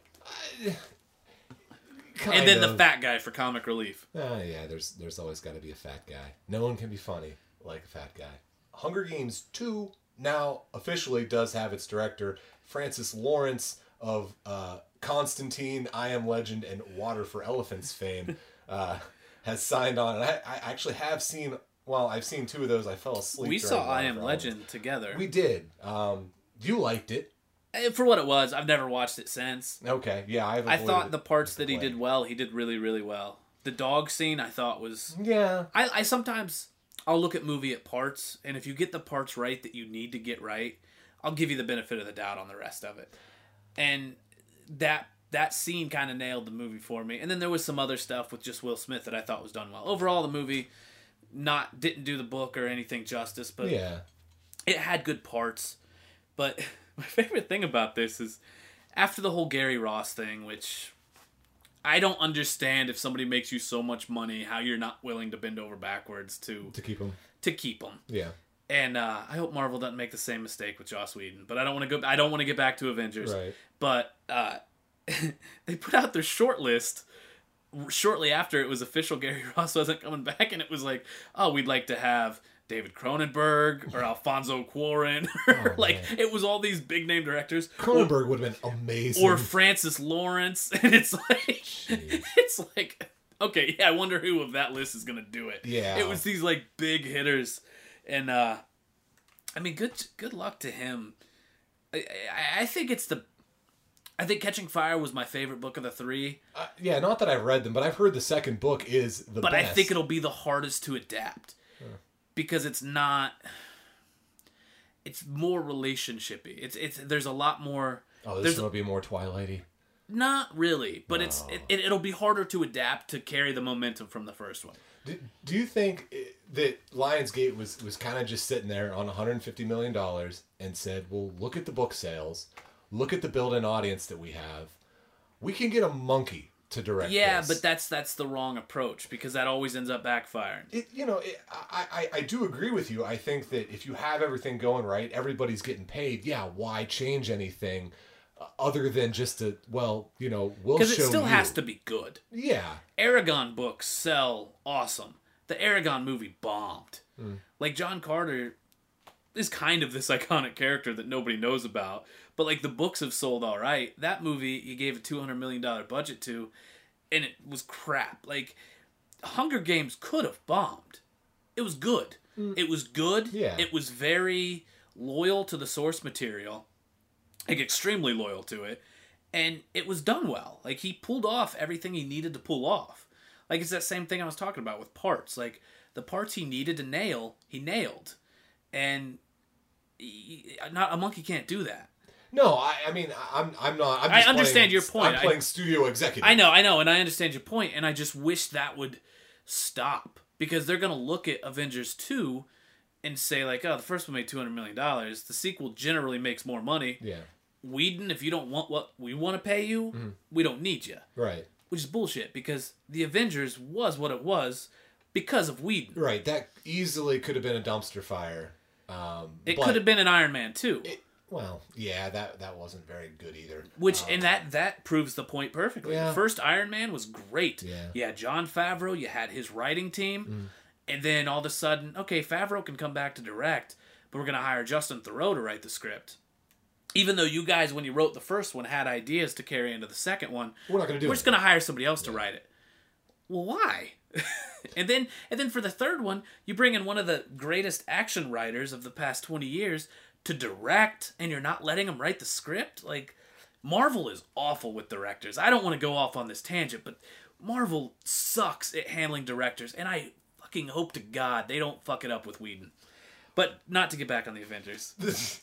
Kind and then of. the fat guy for comic relief. Uh, yeah, there's there's always got to be a fat guy. No one can be funny like a fat guy. Hunger Games two now officially does have its director, Francis Lawrence of uh, Constantine, I Am Legend, and Water for Elephants fame, uh, has signed on. And I, I actually have seen. Well, I've seen two of those. I fell asleep. We during saw Water I Am for Legend Elephants. together. We did. Um, you liked it. Eh, For what it was, I've never watched it since. Okay, yeah, I've I avoided thought it the parts with that he plague. did well, he did really, really well. The dog scene, I thought was. Yeah, I, I sometimes I'll look at movie at parts, and if you get the parts right that you need to get right, I'll give you the benefit of the doubt on the rest of it. And that that scene kind of nailed the movie for me. And then there was some other stuff with just Will Smith that I thought was done well. Overall, the movie not didn't do the book or anything justice, but yeah. it had good parts. But my favorite thing about this is after the whole Gary Ross thing, which I don't understand if somebody makes you so much money, how you're not willing to bend over backwards to To keep them. to keep them. Yeah. And uh, I hope Marvel doesn't make the same mistake with Joss Whedon. But I don't want to go. I don't want to get back to Avengers. Right. But uh, they put out their short list shortly after it was official Gary Ross wasn't coming back, and it was like, oh, we'd like to have David Cronenberg or Alfonso Cuarón. Oh, like man. it was all these big name directors. Cronenberg would have been amazing. Or Francis Lawrence, and it's like, Jeez. it's like, okay, yeah, I wonder who of that list is gonna do it. Yeah. It was these like big hitters, and uh, I mean, good good luck to him. I, I, I think it's the, I think Catching Fire was my favorite book of the three, Uh, yeah, not that I've read them, but I've heard the second book is the but best. I think it'll be the hardest to adapt because it's not. It's more relationshipy. It's it's there's a lot more. Oh, this there's one will be more Twilighty. Not really, but it's No. it, it, it'll be harder to adapt to carry the momentum from the first one. Do, do you think i- that Lionsgate was, was kind of just sitting there on one hundred fifty million dollars and said, well, look at the book sales, look at the built-in audience that we have. We can get a monkey to direct Yeah, this. but that's that's the wrong approach because that always ends up backfiring. It, you know, it, I, I, I do agree with you. I think that if you have everything going right, everybody's getting paid. Yeah, why change anything? uh, other than just a well, you know, we'll show Because it still you. has to be good. Yeah. Aragon books sell awesome. The Aragon movie bombed. Mm. Like, John Carter is kind of this iconic character that nobody knows about. But, like, the books have sold all right. That movie, you gave a two hundred million dollars budget to, and it was crap. Like, Hunger Games could have bombed. It was good. Mm. It was good. Yeah. It was very loyal to the source material. Like, extremely loyal to it. And it was done well. Like, he pulled off everything he needed to pull off. Like, it's that same thing I was talking about with parts. Like, the parts he needed to nail, he nailed. And he, not a monkey can't do that. No, I, I mean, I'm, I'm not. I'm I just understand playing, your point. I'm playing I, studio executive. I know, I know, and I understand your point, and I just wish that would stop. Because they're going to look at Avengers two and say, like, oh, the first one made two hundred million dollars. The sequel generally makes more money. Yeah. Whedon, if you don't want what we want to pay you, mm-hmm. we don't need you. Right. Which is bullshit, because the Avengers was what it was because of Whedon. Right. That easily could have been a dumpster fire. Um, it could have been an Iron Man too. It, well, yeah, that that wasn't very good either. Which um, and that that proves the point perfectly. Yeah. The first Iron Man was great. Yeah. You had Jon Favreau, you had his writing team, mm. and then all of a sudden, okay, Favreau can come back to direct, but we're gonna hire Justin Theroux to write the script. Even though you guys, when you wrote the first one, had ideas to carry into the second one, we're not gonna do. We're it. just gonna hire somebody else yeah. to write it. Well, why? and then and then for the third one, you bring in one of the greatest action writers of the past twenty years to direct, and you're not letting him write the script? Like, Marvel is awful with directors. I don't want to go off on this tangent, but Marvel sucks at handling directors, and I fucking hope to God they don't fuck it up with Whedon. But not to get back on the Avengers.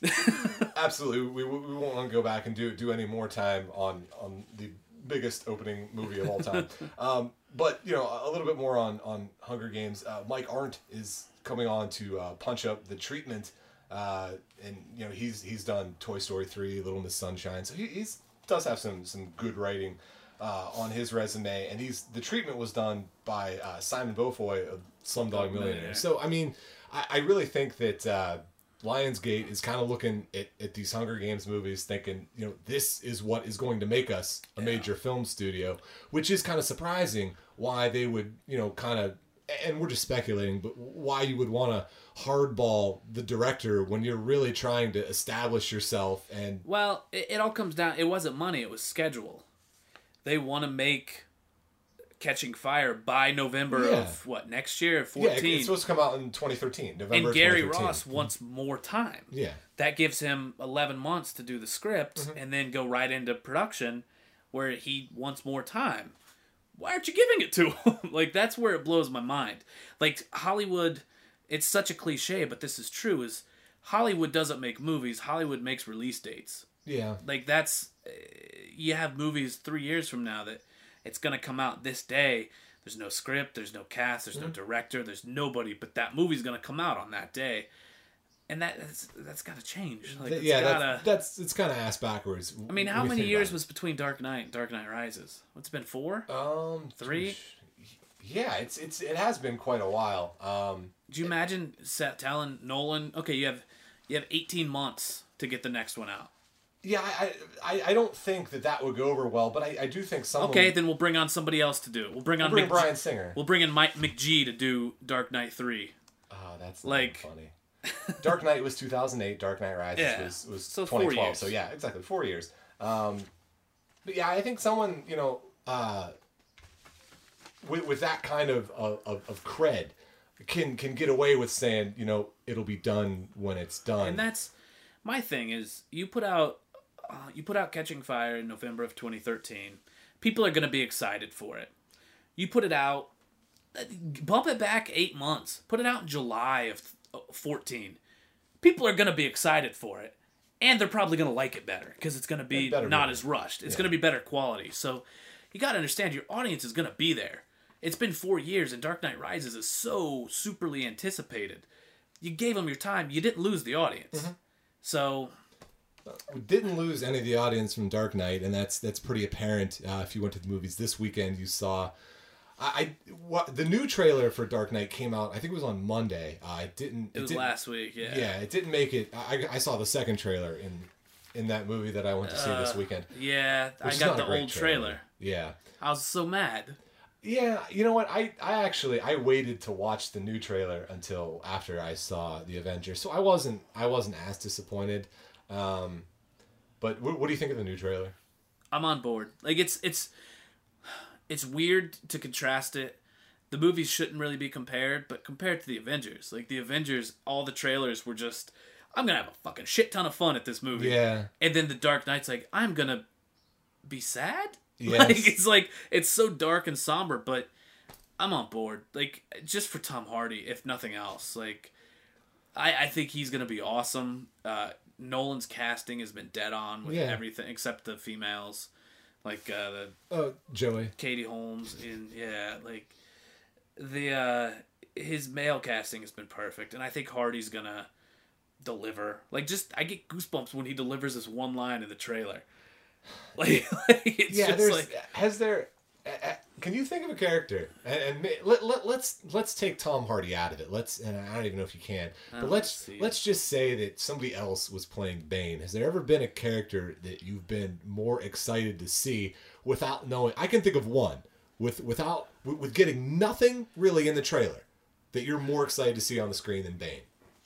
Absolutely. We, we won't want to go back and do do any more time on, on the biggest opening movie of all time. um, but, you know, a little bit more on, on Hunger Games. Uh, Mike Arndt is coming on to uh, punch up the treatment. Uh, and, you know, he's he's done Toy Story three, Little Miss Sunshine. So he he's, does have some, some good writing uh, on his resume. And he's the treatment was done by uh, Simon Beaufoy of Slumdog Millionaire. So, I mean, I, I really think that uh, Lionsgate is kind of looking at, at these Hunger Games movies thinking, you know, this is what is going to make us a yeah. major film studio, which is kind of surprising why they would, you know, kind of, and we're just speculating, but why you would want to hardball the director when you're really trying to establish yourself. And well, it, it all comes down, it wasn't money, it was schedule. They want to make Catching Fire by November yeah. of what, next year, fourteen. Yeah, it's supposed to come out in twenty thirteen, November. And Gary twenty thirteen. Ross wants more time. Yeah, that gives him eleven months to do the script mm-hmm. and then go right into production, where he wants more time. Why aren't you giving it to him? Like, that's where it blows my mind. Like, Hollywood, it's such a cliche, but this is true. Is Hollywood doesn't make movies. Hollywood makes release dates. Yeah, like that's you have movies three years from now that. It's going to come out this day. There's no script. There's no cast. There's no director. There's nobody. But that movie's going to come out on that day. And that, that's, that's got to change. Like, it's yeah, gotta, that's, that's it's kind of ass backwards. I mean, how many years was between Dark Knight and Dark Knight Rises? What's it been, four? Um, Three? Yeah, it's it's it has been quite a while. Um, Do you imagine Seth telling Nolan, okay, you have you have eighteen months to get the next one out? Yeah, I, I I don't think that that would go over well, but I, I do think someone... Okay, then we'll bring on somebody else to do it. We'll bring on we'll bring Mc... Bryan Singer. We'll bring in Mike McGee to do Dark Knight three. Oh, that's like funny. Dark Knight was two thousand eight. Dark Knight Rises yeah. was, was so twenty twelve. So yeah, exactly, four years. Um, but yeah, I think someone, you know, uh, with with that kind of, of of cred can can get away with saying, you know, it'll be done when it's done. And that's my thing is you put out uh, you put out Catching Fire in November of twenty thirteen. People are going to be excited for it. You put it out, bump it back eight months. Put it out in July of fourteen. People are going to be excited for it. And they're probably going to like it better because it's going to be not be. as rushed. It's yeah. going to be better quality. So you got to understand your audience is going to be there. It's been four years and Dark Knight Rises is so superly anticipated. You gave them your time. You didn't lose the audience. Mm-hmm. So... We didn't lose any of the audience from Dark Knight, and that's that's pretty apparent. Uh, if you went to the movies this weekend, you saw... I, I what, the new trailer for Dark Knight came out, I think it was on Monday. Uh, it didn't... It, it was didn't, last week, yeah. Yeah, it didn't make it... I, I saw the second trailer, and in that movie that I went to see uh, this weekend. Yeah, I got the old trailer. trailer. Yeah. I was so mad. Yeah, you know what? I, I actually I waited to watch the new trailer until after I saw the Avengers, so I wasn't I wasn't as disappointed. Um, but what, what do you think of the new trailer? I'm on board. Like it's it's it's weird to contrast it. The movies shouldn't really be compared, but compared to the Avengers, like the Avengers, all the trailers were just, I'm gonna have a fucking shit ton of fun at this movie. Yeah. And then the Dark Knight's like, I'm gonna be sad. Yes. Like it's like it's so dark and somber, but I'm on board. Like just for Tom Hardy, if nothing else. Like I, I think he's gonna be awesome. Uh, Nolan's casting has been dead on with yeah. everything except the females, like uh, the oh Joey, Katie Holmes, and yeah, like the uh, his male casting has been perfect, and I think Hardy's gonna deliver. Like just I get goosebumps when he delivers this one line in the trailer. Like, like it's yeah, just there's like, has there. Uh, can you think of a character? And, and let, let let's let's take Tom Hardy out of it. Let's and I don't even know if you can, but let's let's just say that somebody else was playing Bane. Has there ever been a character that you've been more excited to see without knowing? I can think of one with without with, with getting nothing really in the trailer that you're more excited to see on the screen than Bane.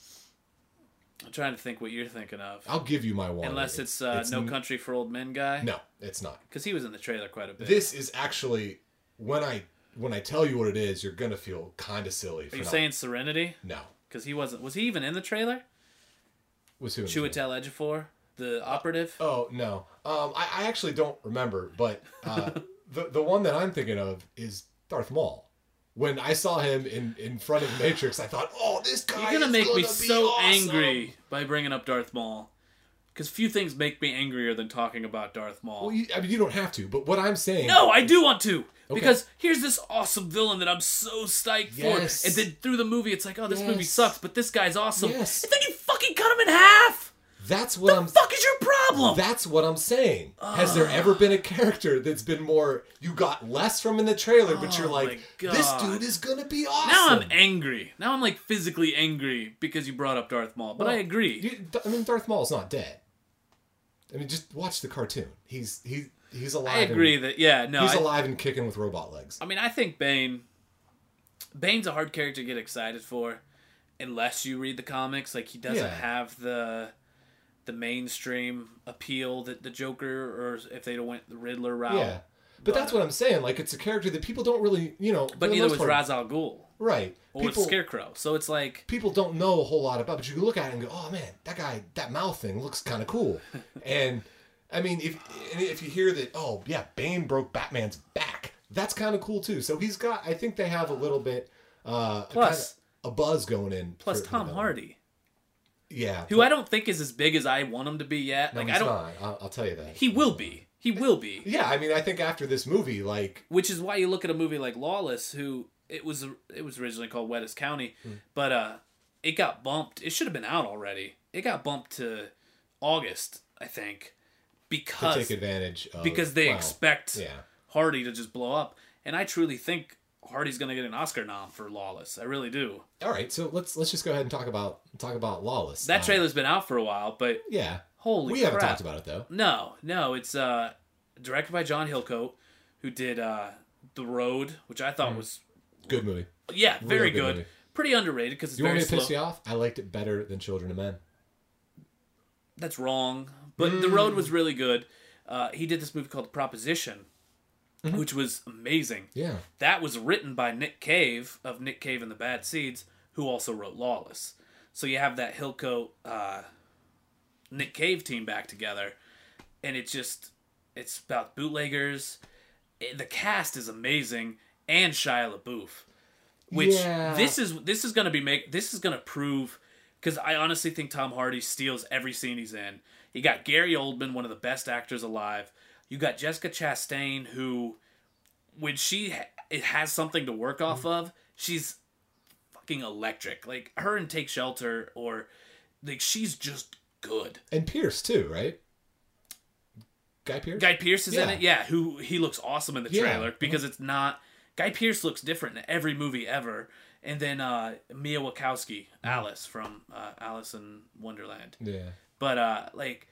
I'm trying to think what you're thinking of. I'll give you my one. Unless it's, it's, uh, it's No n- Country for Old Men guy. No, it's not. Because he was in the trailer quite a bit. This is actually when I when I tell you what it is, you're gonna feel kind of silly. Are you not... saying Serenity? No. Because he wasn't. Was he even in the trailer? Was who? Chiwetel Ejiofor, the operative. Uh, oh no, um, I, I actually don't remember, but uh, the the one that I'm thinking of is Darth Maul. When I saw him in, in front of Matrix, I thought, "Oh, this guy You're gonna is make gonna me be so awesome. angry by bringing up Darth Maul." Because few things make me angrier than talking about Darth Maul. Well, you, I mean, you don't have to, but what I'm saying... No, I do want to! Okay. Because here's this awesome villain that I'm so psyched yes. for. And then through the movie, it's like, oh, this yes. movie sucks, but this guy's awesome. Yes. And then you fucking cut him in half! That's what the I'm... The fuck is your problem? That's what I'm saying. Uh, Has there ever been a character that's been more... You got less from in the trailer, but oh you're like, this dude is gonna be awesome. Now I'm angry. Now I'm like physically angry because you brought up Darth Maul. But well, I agree. You, I mean, Darth Maul's not dead. I mean, just watch the cartoon. He's he he's alive. I agree and, that yeah, no, he's I, alive and kicking with robot legs. I mean, I think Bane. Bane's a hard character to get excited for, unless you read the comics. Like he doesn't yeah. have the the mainstream appeal that the Joker, or if they went the Riddler route. Yeah, but, but that's what I'm saying. Like it's a character that people don't really, you know. But neither was part, Ra's al Ghul. Right. Or people, with Scarecrow. So it's like... People don't know a whole lot about it, but you can look at it and go, oh man, that guy, that mouth thing looks kind of cool. And, I mean, if if you hear that, oh yeah, Bane broke Batman's back, that's kind of cool too. So he's got, I think they have a little bit, uh, plus, a, a buzz going in. Plus for, Tom you know, Hardy. Yeah. Who but, I don't think is as big as I want him to be yet. No, like he's I don't. not. I'll, I'll tell you that. He will be. He will be. Yeah, I mean, I think after this movie, like... Which is why you look at a movie like Lawless, who... It was it was originally called Wettest County, mm. but uh, it got bumped. It should have been out already. It got bumped to August, I think, because... To take advantage of... Because they wow. expect yeah. Hardy to just blow up. And I truly think Hardy's going to get an Oscar nom for Lawless. I really do. All right, so let's let's just go ahead and talk about talk about Lawless. That uh, trailer's been out for a while, but... Yeah. Holy We crap. haven't talked about it, though. No, no. It's uh, directed by John Hillcoat, who did uh, The Road, which I thought mm. was... Good movie. Yeah, very good. good. Movie. Pretty underrated because it's you very want me to slow. piss you off? I liked it better than Children of Men. That's wrong. But mm. The Road was really good. Uh, he did this movie called Proposition, mm-hmm. which was amazing. Yeah. That was written by Nick Cave of Nick Cave and the Bad Seeds, who also wrote Lawless. So you have that Hillcoat, uh, Nick Cave team back together, and it just it's about bootleggers. It, the cast is amazing, and Shia LaBeouf. Which yeah. this is this is gonna be make this is gonna prove, because I honestly think Tom Hardy steals every scene he's in. You got Gary Oldman, one of the best actors alive. You got Jessica Chastain, who, when she ha- it has something to work off mm. of, she's fucking electric. Like her in Take Shelter, or like she's just good. And Pierce too, right? Guy Pearce. Guy Pearce is yeah. in it. Yeah, who he looks awesome in the trailer yeah. because it's not. Guy Pearce looks different in every movie ever. And then uh, Mia Wachowski, Alice from uh, Alice in Wonderland. Yeah. But, uh, like,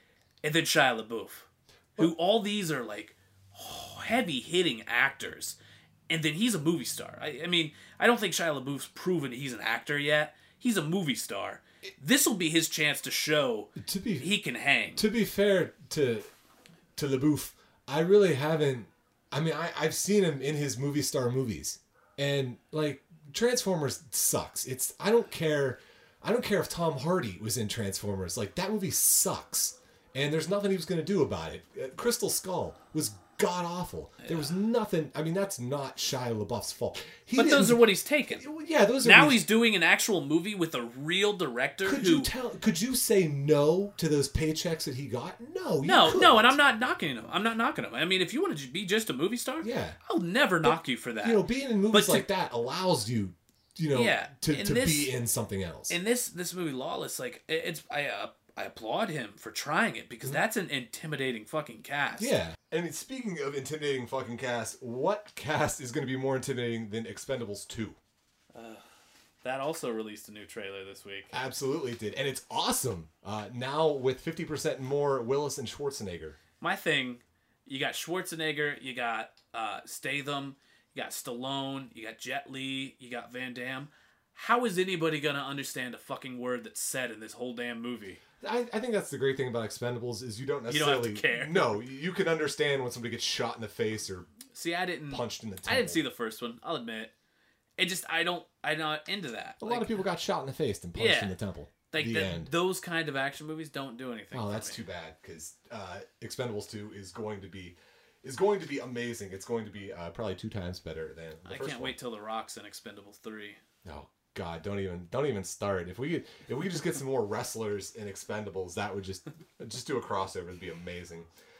and then Shia LaBeouf, who all these are like heavy hitting actors, and then he's a movie star. I, I mean, I don't think Shia LaBeouf's proven he's an actor yet. He's a movie star. This will be his chance to show to be he can hang. To be fair to to LaBeouf, I really haven't. I mean, I, I've seen him in his movie star movies, and like Transformers sucks. It's I don't care. I don't care if Tom Hardy was in Transformers. Like that movie sucks, and there's nothing he was going to do about it. Uh, Crystal Skull was god awful. Yeah. There was nothing. I mean, that's not Shia LaBeouf's fault. He but those are what he's taken. Yeah, those are. Now he's doing an actual movie with a real director. Could who, you tell? Could you say no to those paychecks that he got? No, you no, couldn't. no. And I'm not knocking him. I'm not knocking him. I mean, if you want to be just a movie star, yeah, I'll never but, knock you for that. You know, being in movies to, like that allows you, you know, yeah, to, to this, be in something else. In this this movie, Lawless, like it's I. Uh, I applaud him for trying it because that's an intimidating fucking cast. Yeah. And speaking of intimidating fucking cast, what cast is going to be more intimidating than Expendables two? Uh, that also released a new trailer this week. Absolutely did. And it's awesome. Uh, now with fifty percent more Willis and Schwarzenegger. My thing, you got Schwarzenegger, you got uh, Statham, you got Stallone, you got Jet Li, you got Van Damme. How is anybody going to understand a fucking word that's said in this whole damn movie? I, I think that's the great thing about Expendables is you don't necessarily... You don't have to care. No, you can understand when somebody gets shot in the face or see, I didn't, punched in the temple. I didn't see the first one, I'll admit. It just, I don't, I'm not into that. A like, lot of people got shot in the face and punched yeah, in the temple. Like the the, end. Those kind of action movies don't do anything. Oh, that's me. too bad because uh, Expendables two is going to be is going to be amazing. It's going to be uh, probably two times better than the I first can't one. wait till The Rock's in Expendables three. Oh God, don't even don't even start. If we could if we could just get some more wrestlers in Expendables, that would just just do a crossover. It'd be amazing.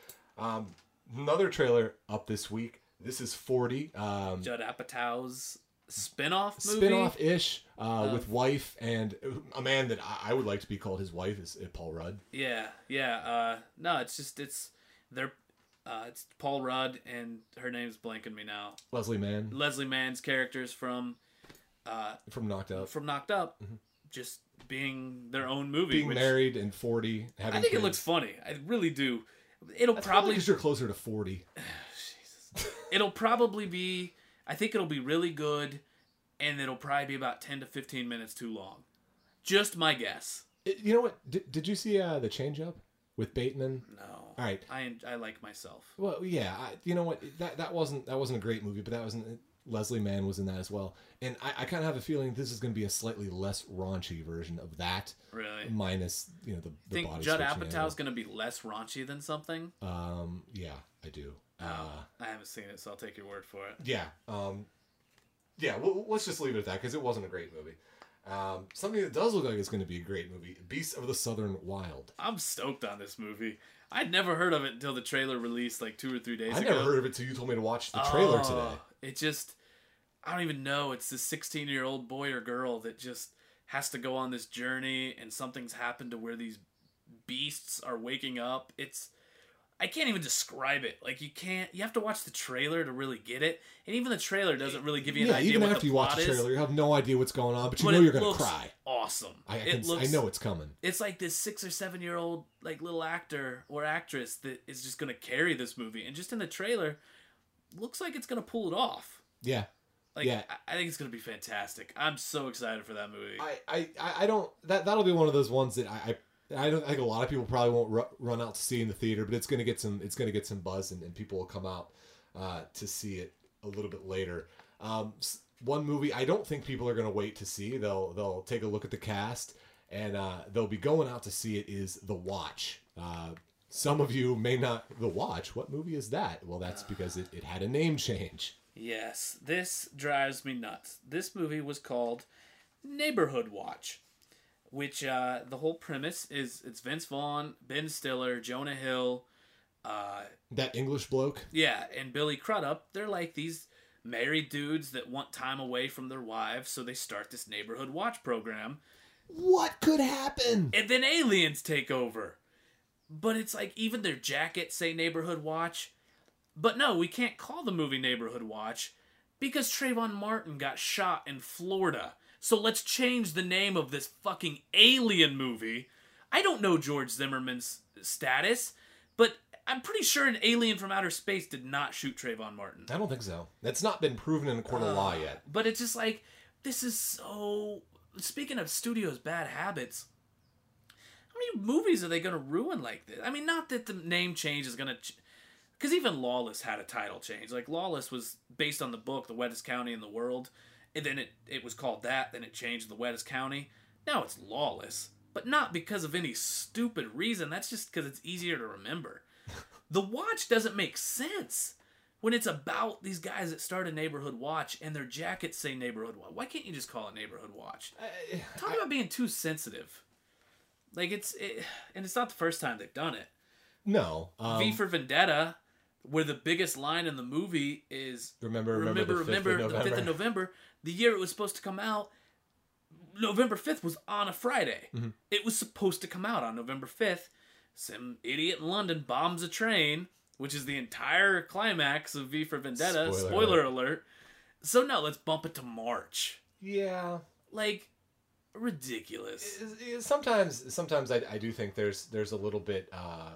Um, another trailer up this week. This is forty. Um, Judd Apatow's spin-off movie? Spin-off-ish uh, with wife and a man that I, I would like to be called his wife is uh, Paul Rudd. Yeah, yeah. Uh, no, it's just it's they're uh, it's Paul Rudd and her name's blanking me now. Leslie Mann. Leslie Mann's characters from uh, from Knocked Up. From Knocked Up, mm-hmm. just being their own movie. Being which, married and forty. Having I think kids. it looks funny. I really do. It'll That's probably because you're closer to forty. Jesus. It'll probably be. I think it'll be really good, and it'll probably be about ten to fifteen minutes too long. Just my guess. It, you know what? Did, did you see uh, the Change Up with Bateman? No. All right. I I like myself. Well, yeah. I, you know what? That that wasn't that wasn't a great movie, but that wasn't. Leslie Mann was in that as well, and I, I kind of have a feeling this is going to be a slightly less raunchy version of that. Really? Minus, you know, the, the think body Judd switching Apatow's going to be less raunchy than something? Um, yeah, I do. Oh, uh, I haven't seen it, so I'll take your word for it. Yeah. Um, yeah. Well, let's just leave it at that because it wasn't a great movie. Um, something that does look like it's going to be a great movie: Beasts of the Southern Wild. I'm stoked on this movie. I'd never heard of it until the trailer released like two or three days I ago. I never heard of it until you told me to watch the trailer oh, today. It just, I don't even know. It's this sixteen-year-old boy or girl that just has to go on this journey, and something's happened to where these beasts are waking up. It's, I can't even describe it. Like, you can't, you have to watch the trailer to really get it. And even the trailer doesn't really give you an yeah, idea even what after the you watch plot the trailer, is. you have no idea what's going on, but you But know it you're going to looks cry. Awesome. I, I, it can, looks, I know it's coming. It's like this six or seven year old like little actor or actress that is just going to carry this movie, and just in the trailer, looks like it's going to pull it off. Yeah. Like, yeah. I, I think it's going to be fantastic. I'm so excited for that movie. I, I, I don't that that'll be one of those ones that I I, I don't I think a lot of people probably won't ru- run out to see in the theater, but it's going to get some it's going to get some buzz, and, and people will come out uh, to see it a little bit later. Um, one movie I don't think people are going to wait to see. They'll they'll take a look at the cast, and uh, they'll be going out to see it. Is The Watch. Uh, some of you may not. The Watch. What movie is that? Well, that's because it, it had a name change. Yes, this drives me nuts. This movie was called Neighborhood Watch, which uh, the whole premise is it's Vince Vaughn, Ben Stiller, Jonah Hill, uh, that English bloke. Yeah, and Billy Crudup. They're like these married dudes that want time away from their wives, so they start this Neighborhood Watch program. What could happen? And then aliens take over. But it's like even their jackets say Neighborhood Watch. But no, we can't call the movie Neighborhood Watch because Trayvon Martin got shot in Florida. So let's change the name of this fucking alien movie. I don't know George Zimmerman's status, but I'm pretty sure an alien from outer space did not shoot Trayvon Martin. I don't think so. That's not been proven in a court of Uh, law yet. But it's just like, this is so... Speaking of studios' bad habits, how many movies are they going to ruin like this? I mean, not that the name change is going to... Ch- Because even Lawless had a title change. Like, Lawless was based on the book, The Wettest County in the World. And then it, it was called that. Then it changed to The Wettest County. Now it's Lawless. But not because of any stupid reason. That's just because it's easier to remember. The Watch doesn't make sense when it's about these guys that start a Neighborhood Watch and their jackets say Neighborhood Watch. Why can't you just call it Neighborhood Watch? I, Talk I, about being too sensitive. Like, it's... It, and it's not the first time they've done it. no. Um, V for Vendetta, where the biggest line in the movie is remember, remember, remember, the, fifth remember of the November. fifth of November, the year it was supposed to come out. November fifth was on a Friday. Mm-hmm. It was supposed to come out on November fifth. Some idiot in London bombs a train, which is the entire climax of V for Vendetta. Spoiler Spoiler, alert. alert. So no, let's bump it to March. Yeah. Like, ridiculous. Is- is- Sometimes, sometimes I, I do think there's there's a little bit, uh,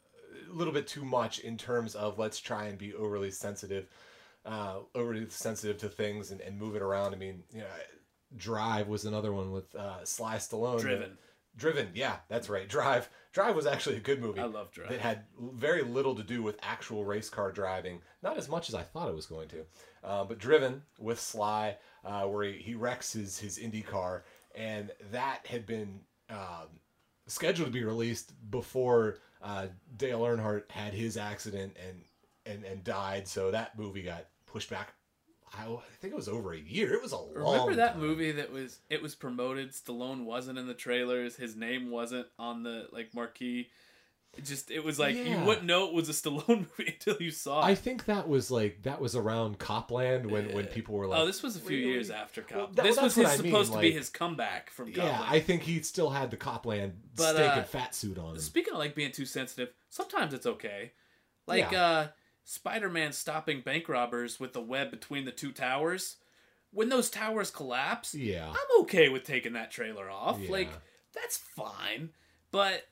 a little bit too much in terms of let's try and be overly sensitive, uh, overly sensitive to things and, and move it around. I mean, you know, Drive was another one with uh, Sly Stallone. Driven. Driven, yeah, that's right. Drive. Drive was actually a good movie. I love Drive. That had very little to do with actual race car driving. Not as much as I thought it was going to. Uh, but Driven with Sly, uh, where he, he wrecks his, his Indy car. And that had been um, scheduled to be released before uh, Dale Earnhardt had his accident and, and, and died. So that movie got pushed back. I think it was over a year. It was a long Remember that time. movie that was it was promoted? Stallone wasn't in the trailers. His name wasn't on the like marquee. It just it was like you Yeah. wouldn't know it was a Stallone movie until you saw it. I think that was like that was around Copland when, when people were like, oh, this was a few really? years after Cop. Well, that- this that's was what his, I mean, supposed to be like- his comeback from yeah, Copland. I think he still had the Copland But, steak uh, and fat suit on him. Speaking of like being too sensitive, sometimes it's okay. Like Yeah. uh, Spider-Man stopping bank robbers with the web between the two towers. When those towers collapse, Yeah. I'm okay with taking that trailer off. Yeah. Like, that's fine. But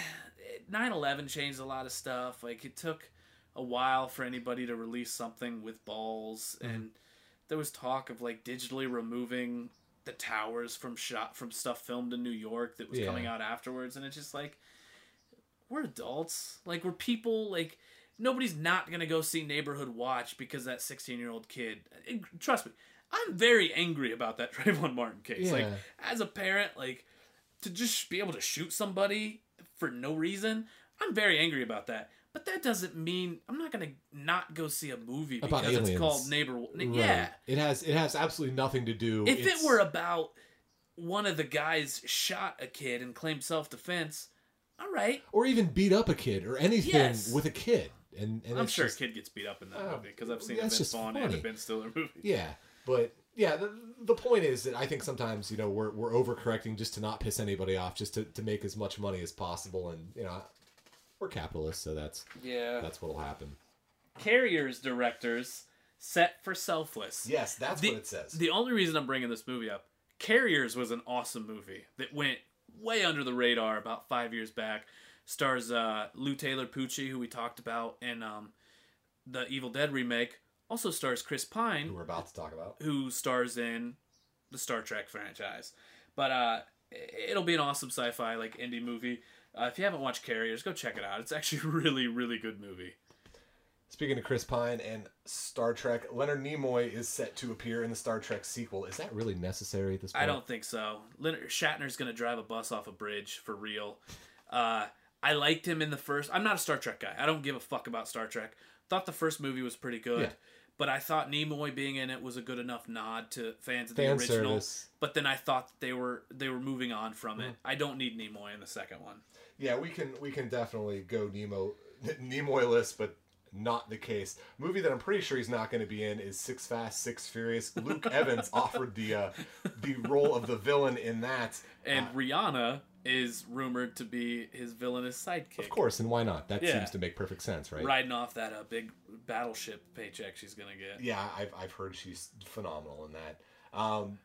nine eleven changed a lot of stuff. Like, it took a while for anybody to release something with balls. Mm-hmm. And there was talk of, like, digitally removing the towers from shot from stuff filmed in New York that was Yeah. coming out afterwards. And it's just like, we're adults. Like, we're people. Like, nobody's not going to go see Neighborhood Watch because that sixteen-year-old kid... And trust me, I'm very angry about that Trayvon Martin case. Yeah. Like, as a parent, like, to just be able to shoot somebody for no reason, I'm very angry about that. But that doesn't mean I'm not going to not go see a movie About because it's aliens. called Neighbor... Right. Yeah. It has it has absolutely nothing to do. If it's- it were about one of the guys shot a kid and claimed self-defense, all right. or even beat up a kid or anything Yes. with a kid, and, and I'm it's sure just, a kid gets beat up in that Oh, movie because I've seen that's a Vince just Vaughn and a funny. Ben Stiller movie. yeah, but yeah, the, the point is that I think sometimes you know we're we're overcorrecting just to not piss anybody off, just to, to make as much money as possible, and you know we're capitalists, so that's Yeah. that's what'll happen. Carrier's directors set for Selfless. Yes, that's The- what it says. The only reason I'm bringing this movie up, Carriers was an awesome movie that went way under the radar about five years back. Stars uh, Lou Taylor Pucci, who we talked about in um, the Evil Dead remake. Also stars Chris Pine, Who we're about to talk about. who stars in the Star Trek franchise. But uh, it'll be an awesome sci-fi like indie movie. Uh, if you haven't watched Carriers, go check it out. It's actually a really, really good movie. Speaking of Chris Pine and Star Trek, Leonard Nimoy is set to appear in the Star Trek sequel. Is that really necessary at this point? I don't think so. Leonard Shatner's going to drive a bus off a bridge for real. Uh, I liked him in the first... I'm not a Star Trek guy. I don't give a fuck about Star Trek. Thought the first movie was pretty good. Yeah. But I thought Nimoy being in it was a good enough nod to fans of Fan the original. service. But then I thought that they were they were moving on from it. I don't need Nimoy in the second one. Yeah, we can we can definitely go Nemo Nimoy list, but not the case. Movie that I'm pretty sure he's not going to be in is Six Fast, Six Furious. Luke Evans offered the uh, the role of the villain in that. And Uh, Rihanna is rumored to be his villainous sidekick. of course, and why not? That Yeah. seems to make perfect sense, right? Riding off that uh, big battleship paycheck she's going to get. Yeah, I've I've heard she's phenomenal in that. Um,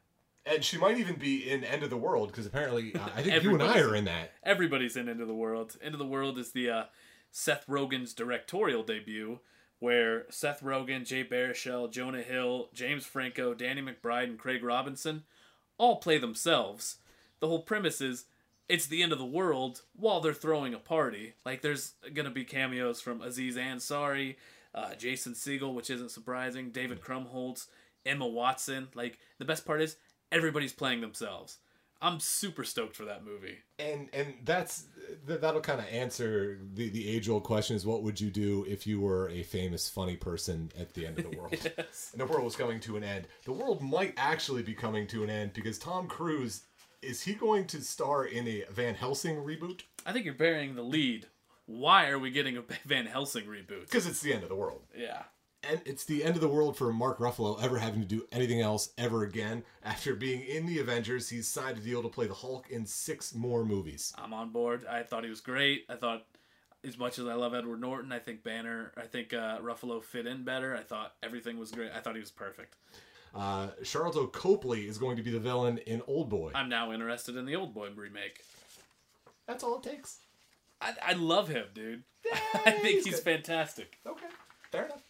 And she might even be in End of the World, because apparently, uh, I think you and I Everybody's- are in that. Everybody's in End of the World. End of the World is the uh, Seth Rogen's directorial debut, where Seth Rogen, Jay Baruchel, Jonah Hill, James Franco, Danny McBride, and Craig Robinson all play themselves. The whole premise is it's the end of the world while they're throwing a party. Like, there's going to be cameos from Aziz Ansari, uh, Jason Segel, which isn't surprising, David Krumholtz, Emma Watson. Like, the best part is everybody's playing themselves. I'm super stoked for that movie. And and that's th- that'll kind of answer the, the age-old question is, what would you do if you were a famous, funny person at the end of the world? Yes. And the world was coming to an end. The world might actually be coming to an end because Tom Cruise, is he going to star in a Van Helsing reboot? I think you're burying the lead. Why are we getting a Van Helsing reboot? Because it's the end of the world. Yeah. And it's the end of the world for Mark Ruffalo ever having to do anything else ever again. After being in the Avengers, he's signed a deal to play the Hulk in six more movies. I'm on board. I thought he was great. I thought, as much as I love Edward Norton, I think Banner, I think uh, Ruffalo fit in better. I thought everything was great. I thought he was perfect. Uh, Charlton Copley is going to be the villain in Old Boy. I'm now interested in the Old Boy remake. That's all it takes. I, I love him, dude. Yeah, I think he's he's good. fantastic. Okay, fair enough.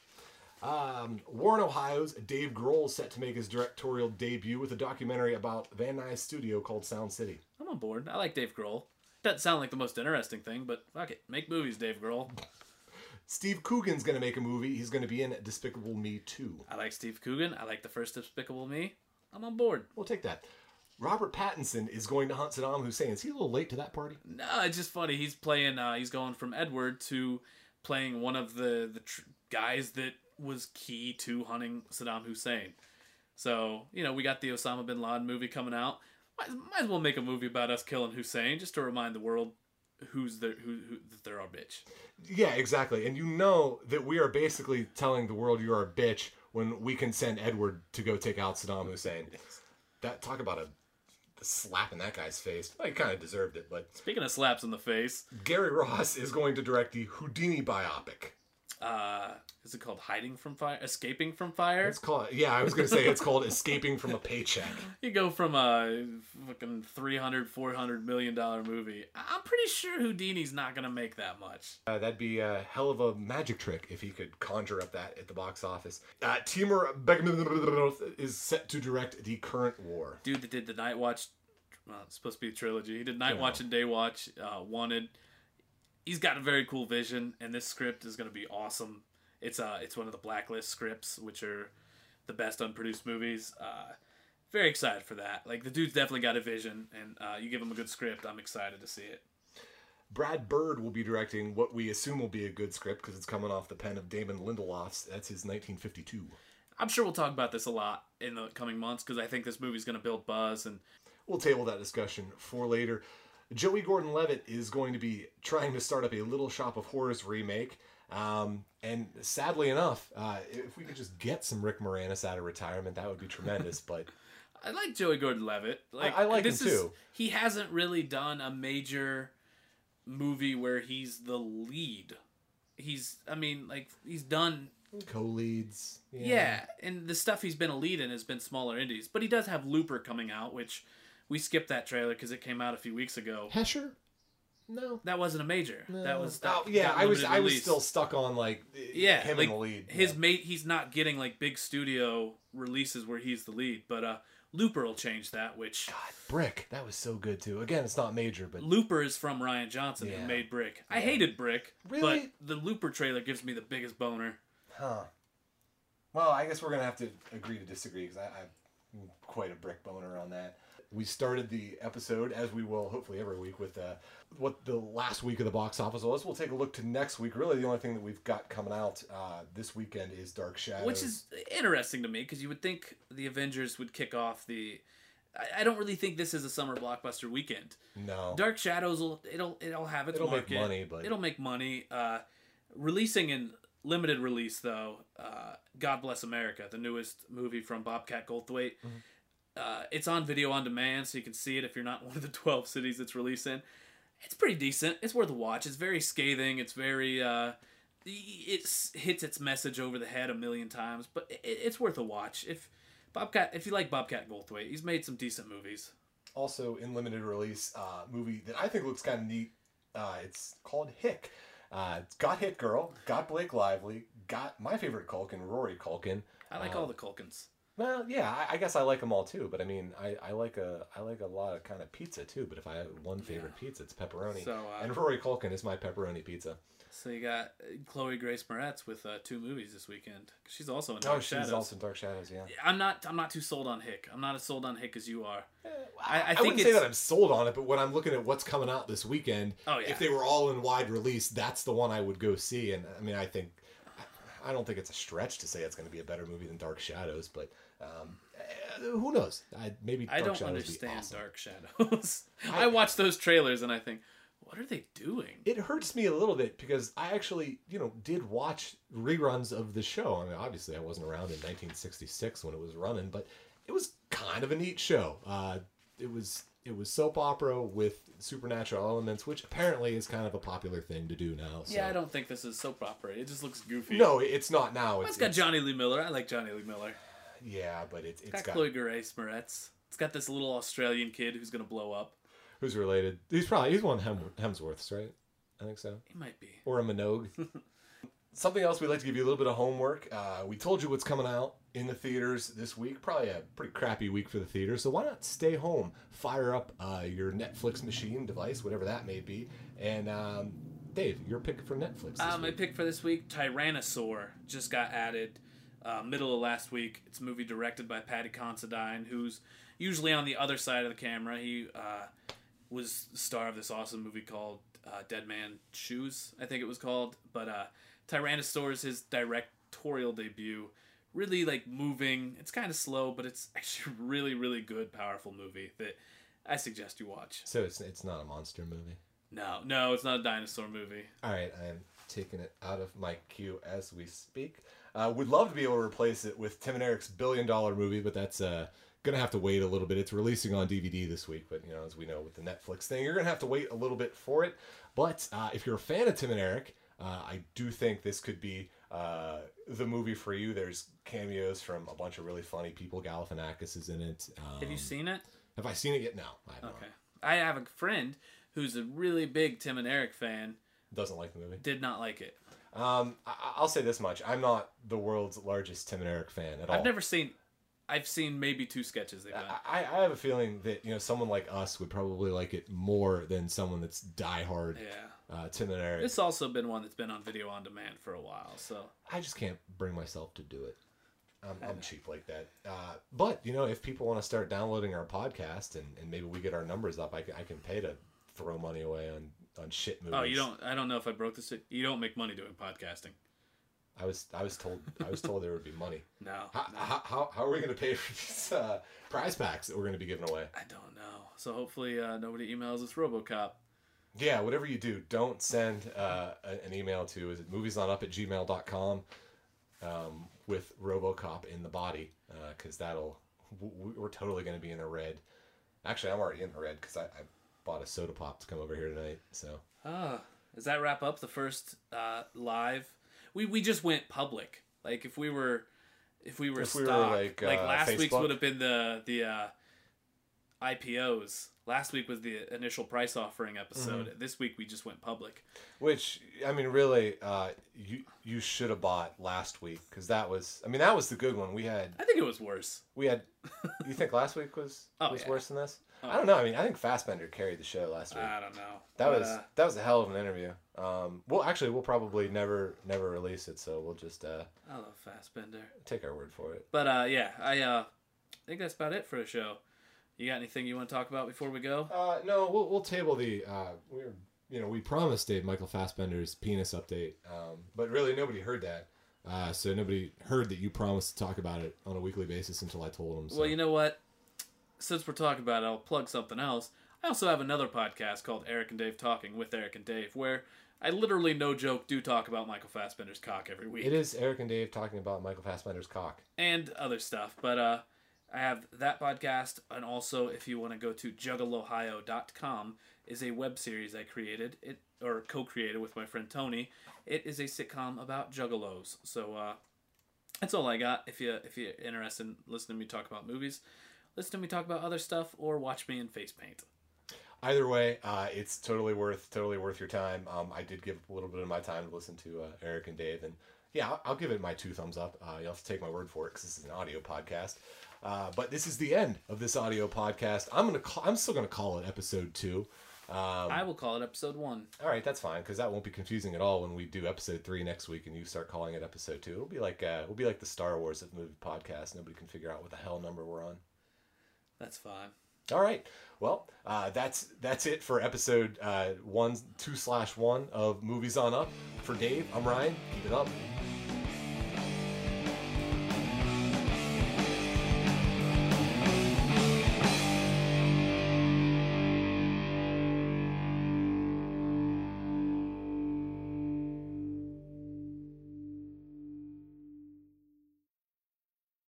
Um, Warren, Ohio's Dave Grohl set to make his directorial debut with a documentary about Van Nuys studio called Sound City. I'm on board. I like Dave Grohl. Doesn't sound like the most interesting thing, but fuck it. Make movies, Dave Grohl. Steve Coogan's going to make a movie. He's going to be in Despicable Me two. I like Steve Coogan. I like the first Despicable Me. I'm on board. We'll take that. Robert Pattinson is going to hunt Saddam Hussein. Is he a little late to that party? No, it's just funny. He's playing. Uh, he's going from Edward to playing one of the the tr- guys that was key to hunting Saddam Hussein. So you know, we got the Osama bin Laden movie coming out. Might, might as well make a movie about us killing Hussein, just to remind the world who's the who, who that they're our bitch. Yeah, exactly. And you know that we are basically telling the world you're a bitch when we can send Edward to go take out Saddam Hussein. That talk about a slap in that guy's face. Well, he kind of deserved it, but Speaking of slaps in the face, Gary Ross is going to direct the Houdini biopic. uh, is it called Hiding from Fire? Escaping from Fire? It's called, yeah, I was going to say it's called Escaping from a Paycheck. You go from a fucking three hundred, four hundred million dollar movie. I'm pretty sure Houdini's not gonna make that much. Uh, that'd be a hell of a magic trick if he could conjure up that at the box office. Uh, Timur Bekmambetov is set to direct The Current War. Dude that did the Night Watch, well, it's supposed to be a trilogy. He did Night Yeah. Watch and Day Watch. Uh, Wanted. He's got a very cool vision, and this script is gonna be awesome. It's uh, it's one of the Blacklist scripts, which are the best unproduced movies. Uh, very excited for that. Like, the dude's definitely got a vision, and uh, you give him a good script, I'm excited to see it. Brad Bird will be directing what we assume will be a good script because it's coming off the pen of Damon Lindelof's. That's his nineteen fifty-two. I'm sure we'll talk about this a lot in the coming months because I think this movie's going to build buzz. And We'll table that discussion for later. Joey Gordon-Levitt is going to be trying to start up a Little Shop of Horrors remake. Um, and sadly enough, uh, if we could just get some Rick Moranis out of retirement, that would be tremendous. But I like Joey Gordon-Levitt. Like, I- I like this him is- too. He hasn't really done a major movie where he's the lead. He's, I mean, like, he's done, co-leads. yeah. and the stuff he's been a lead in has been smaller indies. But he does have Looper coming out, which we skipped that trailer because it came out a few weeks ago. Hesher? No. That wasn't a major. That was Oh, that yeah, got I was limited I was release. still stuck on like Yeah, him like in the lead. his Yeah. mate. He's not getting like big studio releases where he's the lead, but uh, Looper will change that. Which God, Brick, that was so good too. Again, it's not major, but Looper is from Ryan Johnson, Yeah. who made Brick. I hated Brick, Really? but the Looper trailer gives me the biggest boner. huh. Well, I guess we're gonna have to agree to disagree because I'm quite a Brick boner on that. We started the episode, as we will hopefully every week, with uh, what the last week of the box office was. We'll take a look to next week. Really, the only thing that we've got coming out uh, this weekend is Dark Shadows. Which is interesting to me because you would think the Avengers would kick off the. I, I don't really think this is a summer blockbuster weekend. no. Dark Shadows will it'll it'll have its It'll make market. money, but- it'll make money. Uh, releasing in limited release though, uh, God Bless America, the newest movie from Bobcat Goldthwait. Mm-hmm. Uh, it's on video on demand, so you can see it if you're not in one of the twelve cities it's released in. It's pretty decent. It's worth a watch. It's very scathing. It's very uh, it hits its message over the head a million times, but it, it's worth a watch. If Bobcat, if you like Bobcat Goldthwait, he's made some decent movies. Also in limited release, uh, movie that I think looks kind of neat. Uh, it's called Hick. Uh, it's got Hit Girl, got Blake Lively, got my favorite Culkin, Rory Culkin. I like uh, all the Culkins. Well, yeah, I, I guess I like them all too. But I mean, I, I like a I like a lot of kind of pizza too. But if I have one favorite yeah. pizza, it's pepperoni. So, uh, and Rory Culkin is my pepperoni pizza. So you got Chloe Grace Moretz with uh, two movies this weekend. She's also in Dark oh, Shadows. she's also in Dark Shadows. Yeah. I'm not. I'm not too sold on Hick. I'm not as sold on Hick as you are. Uh, I, I, I think wouldn't say that I'm sold on it, but when I'm looking at what's coming out this weekend, oh, yeah. if they were all in wide release, that's the one I would go see. And I mean, I think I don't think it's a stretch to say it's going to be a better movie than Dark Shadows, but um, who knows? I, maybe Dark I don't Shadows understand awesome. Dark Shadows. I, I watch those trailers and I think, what are they doing? It hurts me a little bit because I actually, you know, did watch reruns of the show. I mean, obviously I wasn't around in nineteen sixty-six when it was running, but it was kind of a neat show. Uh, it was it was soap opera with supernatural elements, which apparently is kind of a popular thing to do now. So. Yeah, I don't think this is soap opera. It just looks goofy. No, it's not now. It's, it's got it's, Johnny Lee Miller. I like Johnny Lee Miller. Yeah, but it, it's, it's got, got Chloe Grace Moretz. It's got this little Australian kid who's gonna blow up. Who's related? He's probably he's one of Hem, Hemsworth's, right? I think so. He might be. Or a Minogue. Something else we'd like to give you a little bit of homework. Uh, we told you what's coming out in the theaters this week. Probably a pretty crappy week for the theaters. So why not stay home, fire up uh, your Netflix machine, device, whatever that may be. And um, Dave, your pick for Netflix this uh, week. My pick for this week, Tyrannosaur, just got added uh, middle of last week. It's a movie directed by Paddy Considine, who's usually on the other side of the camera. He uh, was the star of this awesome movie called uh, Dead Man Shoes, I think it was called. But uh, Tyrannosaur is his directorial debut. Really, like, moving. It's kind of slow, but it's actually a really, really good, powerful movie that I suggest you watch. So it's it's not a monster movie? No, no, it's not a dinosaur movie. All right, I am taking it out of my queue as we speak. Uh, would love to be able to replace it with Tim and Eric's billion dollar movie, but that's uh, gonna have to wait a little bit. It's releasing on D V D this week, but you know, as we know with the Netflix thing, you're gonna have to wait a little bit for it. But uh, if you're a fan of Tim and Eric, uh, I do think this could be uh, the movie for you. There's cameos from a bunch of really funny people. Galifianakis is in it. Um, Have you seen it? Have I seen it yet? No, I have Okay. Not. I have a friend who's a really big Tim and Eric fan. Doesn't like the movie. Did not like it. Um, I- I'll say this much: I'm not the world's largest Tim and Eric fan at all. I've never seen. I've seen maybe two sketches they've done. I, I have a feeling that you know someone like us would probably like it more than someone that's diehard. Yeah. Uh, Tim and Eric. It's also been one that's been on video on demand for a while, so I just can't bring myself to do it. I'm, I'm cheap like that. Uh, but you know, if people want to start downloading our podcast and, and maybe we get our numbers up, I can, I can pay to throw money away on, on shit movies. Oh, you don't? I don't know if I broke this. You don't make money doing podcasting. I was I was told I was told there would be money. No. How no. how, how, how are we going to pay for these uh, prize packs that we're going to be giving away? I don't know. So hopefully uh, nobody emails us RoboCop. Yeah, whatever you do, don't send uh, an email to is it moviesnotup at gmail dot com um, with RoboCop in the body because uh, that'll we're totally going to be in the red. Actually, I'm already in the red because I, I bought a soda pop to come over here tonight. So ah, does that wrap up the first uh, live? We we just went public. Like if we were if we were if stock, we were like, like uh, last Facebook? week's would have been the the uh, I P Os. Last week was the initial price offering episode. Mm-hmm. This week we just went public. Which I mean, really, uh, you you should have bought last week because that was I mean that was the good one. We had I think it was worse. We had. You think last week was oh, was yeah. worse than this? Oh, I don't know. I mean, I think Fassbender carried the show last week. I don't know. That but, was uh, that was a hell of an interview. Um, well, actually, we'll probably never never release it, so we'll just uh, I love Fassbender. take our word for it. But uh, yeah, I uh, think that's about it for the show. You got anything you want to talk about before we go? Uh, no, we'll we'll table the uh, we're you know we promised Dave Michael Fassbender's penis update, um, but really nobody heard that. Uh, so nobody heard that you promised to talk about it on a weekly basis until I told them. So. Well, you know what? Since we're talking about it, I'll plug something else. I also have another podcast called Eric and Dave Talking with Eric and Dave, where I literally, no joke, do talk about Michael Fassbender's cock every week. It is Eric and Dave talking about Michael Fassbender's cock. And other stuff. But uh, I have that podcast, and also if you want to go to juggalo ohio dot com, is a web series I created, it or co-created with my friend Tony. It is a sitcom about juggalos. So uh, That's all I got. If you if you're interested in listening to me talk about movies, listen to me talk about other stuff, or watch me in face paint. Either way, uh, it's totally worth totally worth your time. Um, I did give a little bit of my time to listen to uh, Eric and Dave, and yeah, I'll, I'll give it my two thumbs up. Uh, you'll have to take my word for it because this is an audio podcast. Uh, but this is the end of this audio podcast. I'm gonna call, I'm still gonna call it episode two. Um, I will call it episode one. All right, that's fine because that won't be confusing at all when we do episode three next week and you start calling it episode two. It'll be like uh, it'll be like the Star Wars of movie podcast. Nobody can figure out what the hell number we're on. That's fine. All right. Well, uh, that's that's it for episode uh, one, two slash one of Movies on Up. For Dave, I'm Ryan. Keep it up.